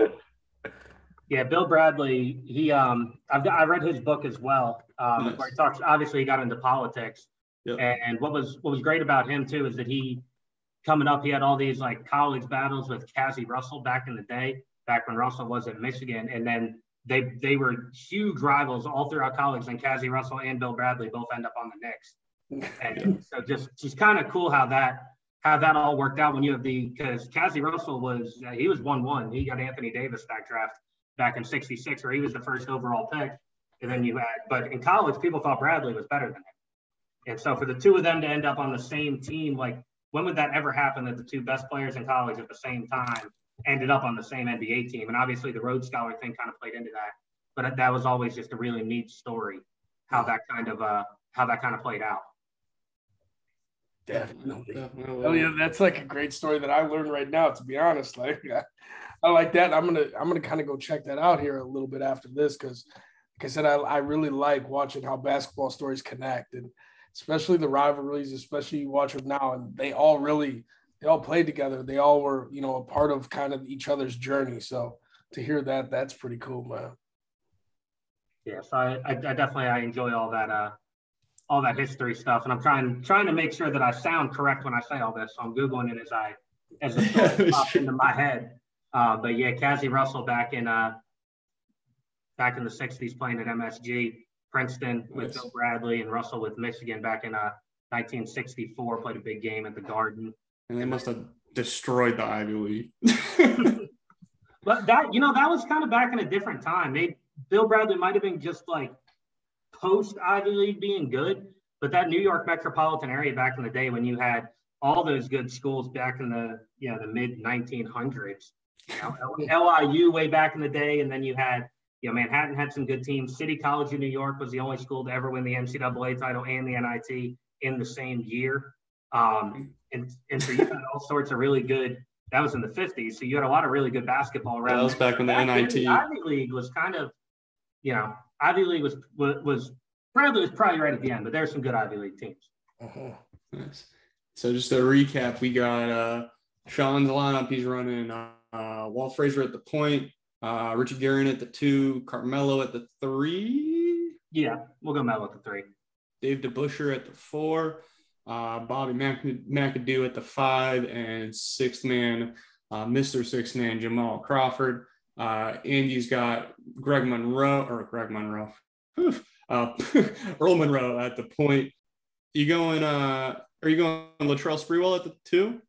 Yeah, Bill Bradley. He, um, I've I read his book as well, um, nice. Where he talks. Obviously, he got into politics. Yep. And what was what was great about him too is that he, coming up, he had all these like college battles with Cazzie Russell back in the day, back when Russell was at Michigan, and then they they were huge rivals all throughout college. And Cazzie Russell and Bill Bradley both end up on the Knicks, and so just just kind of cool how that how that all worked out when you have the because Cazzie Russell was uh, he was one one. He got Anthony Davis that draft back in sixty-six, where he was the first overall pick, and then you had but in college people thought Bradley was better than him. And so for the two of them to end up on the same team, like when would that ever happen that the two best players in college at the same time ended up on the same N B A team? And obviously the Rhodes Scholar thing kind of played into that, but that was always just a really neat story, how that kind of uh, how that kind of played out. Definitely. Definitely. Oh yeah, that's like a great story that I learned right now, to be honest. Like I like that. I'm gonna I'm gonna kind of go check that out here a little bit after this because like I said, I, I really like watching how basketball stories connect, and especially the rivalries, especially you watch them now, and they all really, they all played together. They all were, you know, a part of kind of each other's journey. So to hear that, that's pretty cool, man. Yes, I, I, I definitely, I enjoy all that, uh, all that history stuff. And I'm trying, trying to make sure that I sound correct when I say all this. So I'm Googling it as I, as the story pops into my head. Uh, but yeah, Cazzie Russell back in, uh, back in the sixties playing at M S G. Princeton with nice. Bill Bradley and Russell with Michigan back in uh, nineteen sixty-four, played a big game at the Garden. And they must have destroyed the Ivy League. But that, you know, that was kind of back in a different time. They Bill Bradley might have been just like post Ivy League being good, but that New York metropolitan area back in the day when you had all those good schools back in the, you know, the mid nineteen hundreds, you know, L I U way back in the day, and then you had, you know, Manhattan had some good teams. City College of New York was the only school to ever win the N C double A title and the N I T in the same year. Um, and, and so you had all sorts of really good, that was in the fifties. So you had a lot of really good basketball around. Yeah, that was back when the N I T. The Ivy League was kind of, you know, Ivy League was, was, was Bradley was probably right at the end, but there's some good Ivy League teams. Uh-huh. Nice. So just to recap, we got uh, Sean's lineup. He's running uh, Walt Frazier at the point. Uh, Richard Guerin at the two, Carmelo at the three. Yeah, we'll go Melo at the three. Dave DeBusschere at the four, uh, Bobby Mc, McAdoo at the five, and sixth man, uh, Mister Sixth Man, Jamal Crawford. Uh, Andy's got Greg Monroe, or Greg Monroe, uh, Earl Monroe at the point. You going, uh, are you going Latrell Sprewell at the two?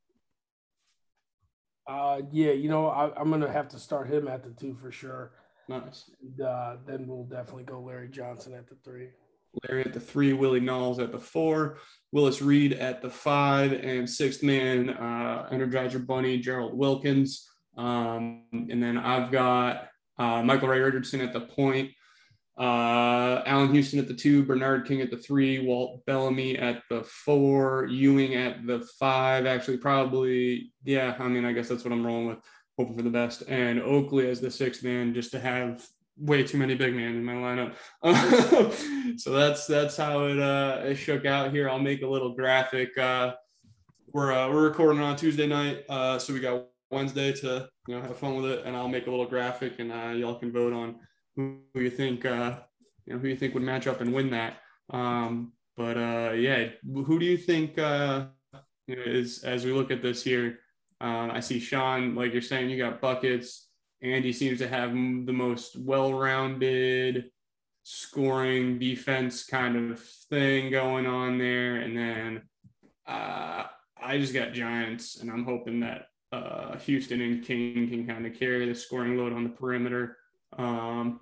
Uh, yeah, you know, I, I'm going to have to start him at the two for sure. Nice. And, uh, then we'll definitely go Larry Johnson at the three. Larry at the three, Willie Knowles at the four, Willis Reed at the five, and sixth man, uh, Energizer Bunny, Gerald Wilkins. Um, and then I've got uh, Michael Ray Richardson at the point, uh, Allen Houston at the two, Bernard King at the three, Walt Bellamy at the four, Ewing at the five. Actually, probably, yeah, I mean, I guess that's what I'm rolling with, hoping for the best. And Oakley as the sixth man, just to have way too many big men in my lineup. So that's that's how it uh it shook out here. I'll make a little graphic. Uh, we're uh, we're recording on Tuesday night, uh, so we got Wednesday to you know have fun with it, and I'll make a little graphic, and uh, y'all can vote on who, who you think uh you know who you think would match up and win that. Um, but uh, yeah, who do you think uh you know, is as we look at this here? Uh, I see Sean, like you're saying, you got buckets. Andy seems to have the most well-rounded scoring defense kind of thing going on there. And then uh, I just got Giants, and I'm hoping that uh, Houston and King can kind of carry the scoring load on the perimeter. Um,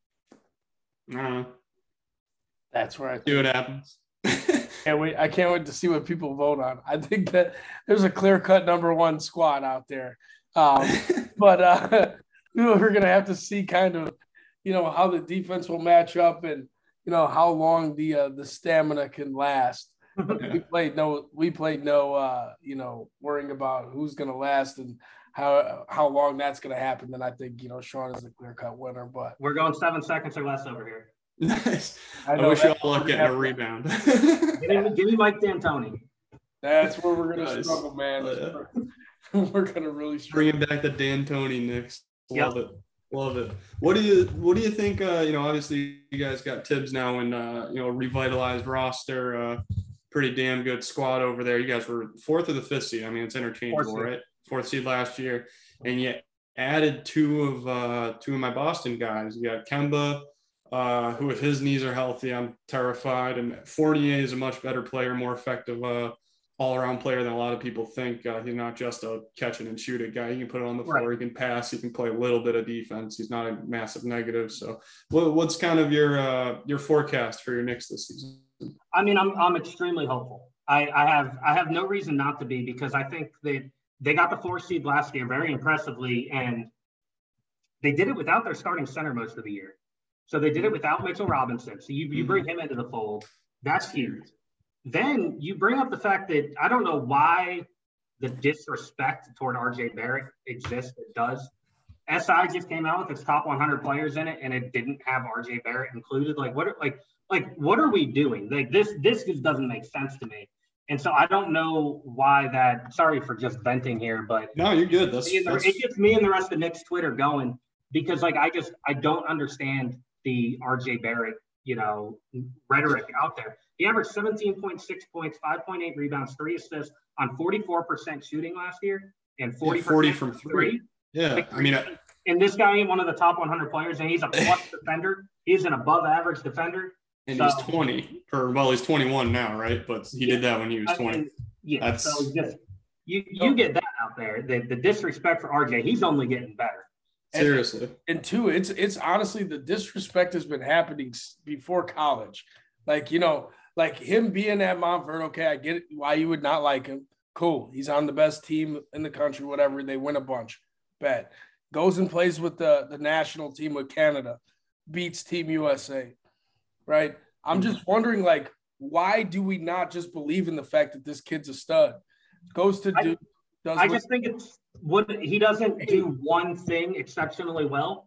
I don't know. That's where I think. See what happens. Can't wait. I can't wait to see what people vote on. I think that there's a clear-cut number one squad out there. Um, but uh, we're going to have to see kind of, you know, how the defense will match up and, you know, how long the uh, the stamina can last. we played no, we played no, uh, you know, worrying about who's going to last and how how long that's going to happen. Then I think, you know, Sean is the clear-cut winner. But we're going seven seconds or less over here. Nice. I, I wish you all luck getting a rebound. give, me, give me Mike D'Antoni. That's where we're going to nice. struggle, man. Uh, we're going to really struggle. Bringing back the D'Antoni Knicks. Love yep. it. Love it. What do you What do you think? Uh, you know, obviously you guys got Tibbs now and uh, you know revitalized roster. Uh, pretty damn good squad over there. You guys were fourth or the fifth seed. I mean, it's interchangeable, Fourth right? Fourth seed last year, and yet added two of uh, two of my Boston guys. You got Kemba, uh, who if his knees are healthy, I'm terrified. And Fournier is a much better player, more effective. Uh, all-around player than a lot of people think. Uh, he's not just a catch it and shoot it guy. He can put it on the floor. Right. He can pass. He can play a little bit of defense. He's not a massive negative. So, what, what's kind of your uh, your forecast for your Knicks this season? I mean, I'm I'm extremely hopeful. I, I have I have no reason not to be because I think they they got the four seed last year very impressively, and they did it without their starting center most of the year. So they did it without Mitchell Robinson. So you you bring him into the fold. That's huge. Then you bring up the fact that I don't know why the disrespect toward R J Barrett exists. It does. S I just came out with its top one hundred players in it, and it didn't have R J Barrett included. Like what? Like like what are we doing? Like this this just doesn't make sense to me. And so I don't know why that. Sorry for just venting here, but no, you're good. That's, the, that's... it gets me and the rest of Knicks Twitter going because like I just I don't understand the R J Barrett you know rhetoric out there. He averaged seventeen point six points, five point eight rebounds, three assists on forty-four percent shooting last year and forty, yeah, forty from three. three. Yeah, like, I mean, I... and this guy ain't one of the top one hundred players, and he's a plus defender. He's an above average defender. And so, he's twenty, or well, he's twenty-one now, right? But he yeah, did that when he was twenty. I mean, yeah, That's... so just you you get that out there. The, the disrespect for R J, he's only getting better. Seriously. And, and two, it's it's honestly the disrespect has been happening before college. Like, you know, like him being at Montverde, okay, I get it, why you would not like him. Cool. He's on the best team in the country, whatever. They win a bunch. Bet. Goes and plays with the, the national team with Canada. Beats Team U S A. Right? I'm just wondering, like, why do we not just believe in the fact that this kid's a stud? Goes to do. Does I just think it's what he doesn't do one thing exceptionally well,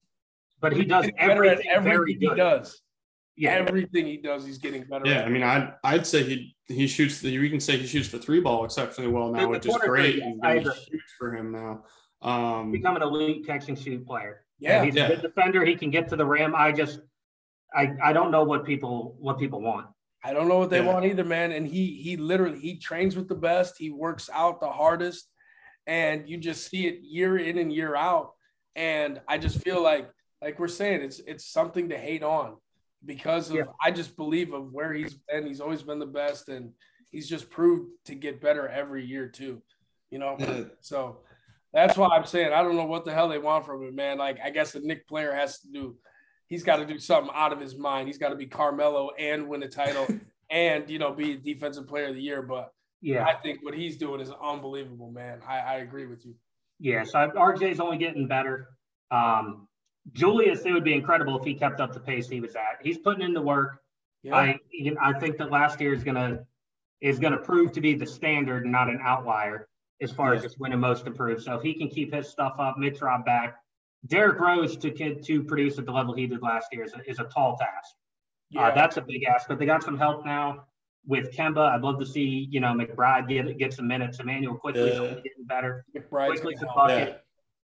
but he does everything, everything very good. He does. Yeah, everything he does, he's getting better. Yeah, at. I mean, I'd I'd say he he shoots the we can say he shoots the three ball exceptionally well now, which is great. Yes, I agree. Huge for him now. Um, Become an elite catch and shoot player. Yeah, yeah he's yeah. a good defender. He can get to the rim. I just I I don't know what people what people want. I don't know what they yeah. want either, man. And he he literally he trains with the best. He works out the hardest, and you just see it year in and year out. And I just feel like like we're saying, it's it's something to hate on. Because of, yeah. I just believe of where he's been. He's always been the best, and he's just proved to get better every year too, you know? Yeah. So that's why I'm saying I don't know what the hell they want from him, man. Like, I guess the Knick player has to do – he's got to do something out of his mind. He's got to be Carmelo and win a title and, you know, be a defensive player of the year. But yeah, I think what he's doing is unbelievable, man. I, I agree with you. Yeah, so R J's only getting better. Um, Julius, it would be incredible if he kept up the pace he was at. He's putting in the work. Yeah. I you know, I think that last year is gonna is gonna prove to be the standard and not an outlier as far yeah. as just winning most improved. So if he can keep his stuff up, Mitch Rob back, Derrick Rose to kid to produce at the level he did last year is a, is a tall task. Yeah, uh, that's a big ask. But they got some help now with Kemba. I'd love to see you know McBride get get some minutes. Emmanuel Quickly's uh, getting better. Quickly's a bucket. Yeah.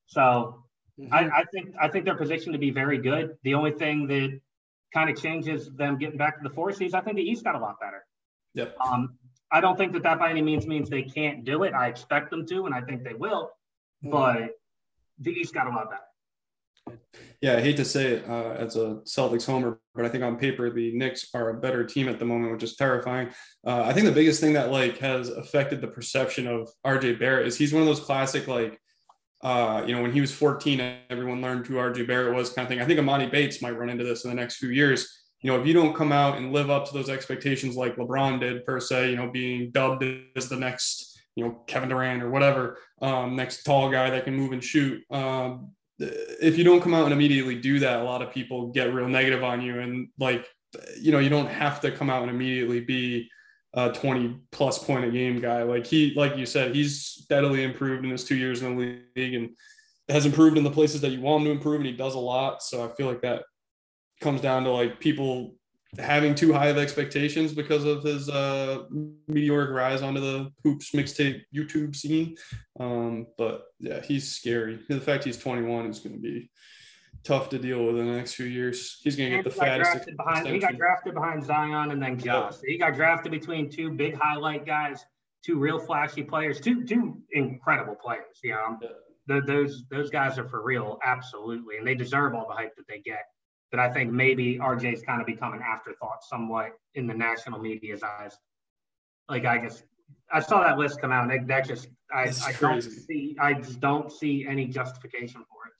So mm-hmm. I, I think I think they're positioned to be very good. The only thing that kind of changes them getting back to the four seeds, I think the East got a lot better. Yep. Um, I don't think that that by any means means they can't do it. I expect them to, and I think they will. Mm-hmm. But the East got a lot better. Yeah, I hate to say it uh, as a Celtics homer, but I think on paper the Knicks are a better team at the moment, which is terrifying. Uh, I think the biggest thing that like has affected the perception of R J Barrett is he's one of those classic like, uh, you know, when he was fourteen, everyone learned who R J Barrett was kind of thing. I think Amani Bates might run into this in the next few years. You know, if you don't come out and live up to those expectations like LeBron did per se, you know, being dubbed as the next, you know, Kevin Durant or whatever, um, next tall guy that can move and shoot. Um, if you don't come out and immediately do that, a lot of people get real negative on you. And like, you know, you don't have to come out and immediately be a twenty plus point a game guy. Like he, like you said, he's steadily improved in his two years in the league and has improved in the places that you want him to improve. And he does a lot. So I feel like that comes down to like people having too high of expectations because of his uh, meteoric rise onto the Hoops mixtape YouTube scene. Um, but yeah, he's scary. The fact he's twenty-one is going to be tough to deal with in the next few years. He's going to get the fattest. Behind, he got drafted behind Zion and then Josh. Yeah. He got drafted between two big highlight guys, two real flashy players, two two incredible players. You know, yeah. the, those those guys are for real, absolutely, and they deserve all the hype that they get. But I think maybe R J's kind of become an afterthought somewhat in the national media's eyes. Like I just, I saw that list come out, and that just, I, I don't see, I just don't see any justification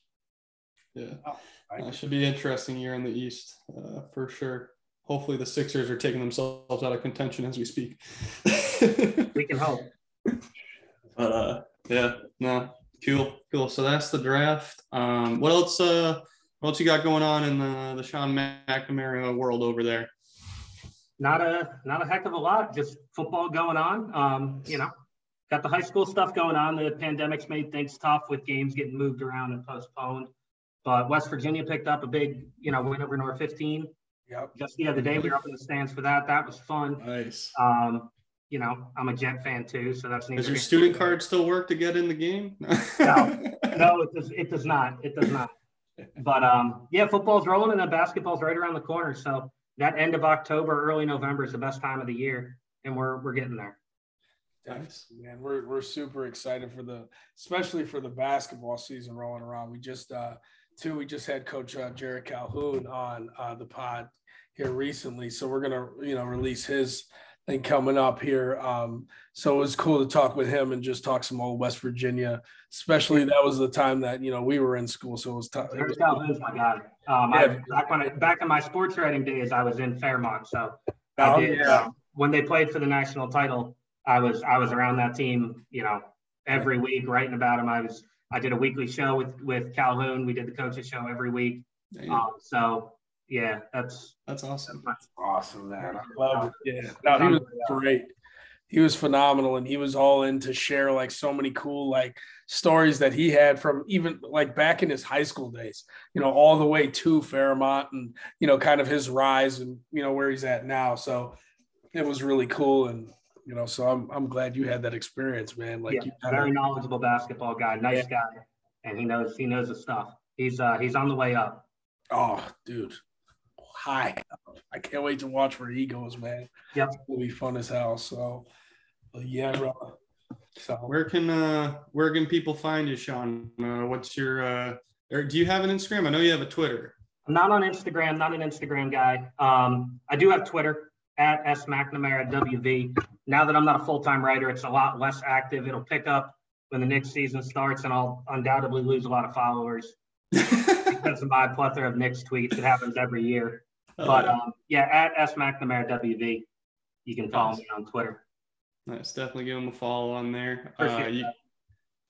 for it. Yeah, oh, uh, should be an interesting year in the East uh, for sure. Hopefully, the Sixers are taking themselves out of contention as we speak. We can hope. But uh, yeah, no, cool, cool. So that's the draft. Um, what else? Uh, What else you got going on in the, the Sean McNamara world over there? Not a not a heck of a lot. Just football going on. Um, you know, got the high school stuff going on. The pandemic's made things tough with games getting moved around and postponed. But West Virginia picked up a big, you know, win over North fifteen. Yep. Just the other day, we were up in the stands for that. That was fun. Nice. Um, you know, I'm a Jet fan too, so that's neat. Does your student card still work to get in the game? No, no, it does. It does not. It does not. But um, yeah, football's rolling and then basketball's right around the corner. So that end of October, early November is the best time of the year, and we're we're getting there. Nice, man. We're we're super excited for the, especially for the basketball season rolling around. We just uh, too, we just had Coach uh, Jared Calhoun on uh, the pod here recently, so we're gonna you know release his thing coming up here. Um, so it was cool to talk with him and just talk some old West Virginia, especially that was the time that, you know, we were in school. So it was tough. Jared Calhoun's my guy. Um, yeah. I, back when I, back in my sports writing days, I was in Fairmont. So I oh, did, yeah. uh, when they played for the national title, I was, I was around that team, you know, every week writing about him. I was, I did a weekly show with, with Calhoun. We did the coaches show every week. Um, so yeah, that's that's awesome. That's awesome, man. I love it. Yeah, no, he was great. He was phenomenal, and he was all in to share like so many cool like stories that he had from even like back in his high school days. You know, all the way to Fairmont, and you know, kind of his rise and you know where he's at now. So it was really cool, and you know, so I'm I'm glad you had that experience, man. Like, yeah, you very knowledgeable basketball guy, nice yeah. guy, and he knows he knows his stuff. He's uh he's on the way up. Oh, dude. High. I can't wait to watch where he goes, man. Yep. It'll be fun as hell. So, yeah, bro. So, where can uh, where can people find you, Sean? Uh, what's your uh, or do you have an Instagram? I know you have a Twitter. I'm not on Instagram. Not an Instagram guy. Um, I do have Twitter at S McNamara W V. Now that I'm not a full time writer, it's a lot less active. It'll pick up when the Knicks season starts, and I'll undoubtedly lose a lot of followers because of my plethora of Knicks tweets. It happens every year. Oh, but um, yeah, at S McNamara W V, you can follow nice. me on Twitter. Nice, definitely give him a follow on there. Uh, you,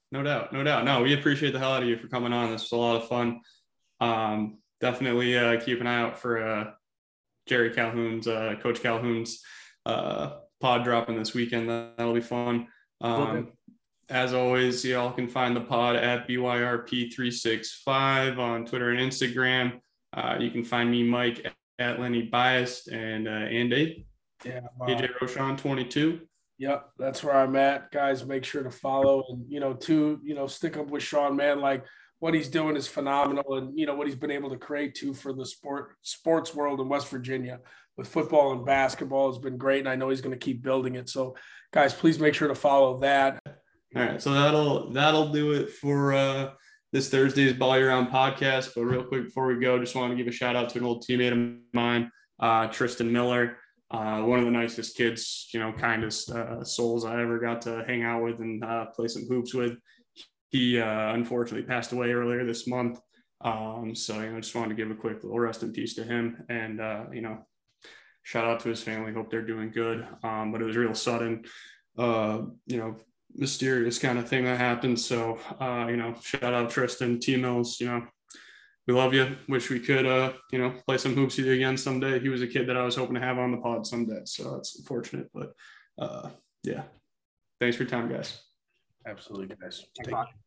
No doubt. No doubt. No, we appreciate the hell out of you for coming on. This was a lot of fun. Um, definitely uh, keep an eye out for uh, Jerry Calhoun's, uh, Coach Calhoun's uh, pod dropping this weekend. That'll be fun. Um, okay. As always, y'all can find the pod at B Y R P three six five on Twitter and Instagram. Uh, you can find me, Mike, at Lenny Biased, and uh, Andy. Yeah. Wow. A J Roshan twenty-two. Yep, that's where I'm at. Guys, make sure to follow and, you know, to, you know, stick up with Sean, man. Like, what he's doing is phenomenal, and, you know, what he's been able to create too for the sport sports world in West Virginia with football and basketball has been great, and I know he's going to keep building it. So, guys, please make sure to follow that. All right, so that'll that'll do it for uh, this Thursday's Ball Year Round podcast. But real quick before we go, just want to give a shout out to an old teammate of mine, uh, Tristan Miller. Uh, one of the nicest kids, you know, kindest uh, souls I ever got to hang out with and uh, play some hoops with. He uh, unfortunately passed away earlier this month. Um, so, you know, just wanted to give a quick little rest in peace to him, and, uh, you know, shout out to his family. Hope they're doing good. Um, but it was real sudden, uh, you know, mysterious kind of thing that happened. So, uh, you know, shout out Tristan, T Mills, you know, we love you. Wish we could, uh, you know, play some hoops with you again someday. He was a kid that I was hoping to have on the pod someday. So that's unfortunate, but uh, yeah. Thanks for your time, guys. Absolutely, guys. Take care.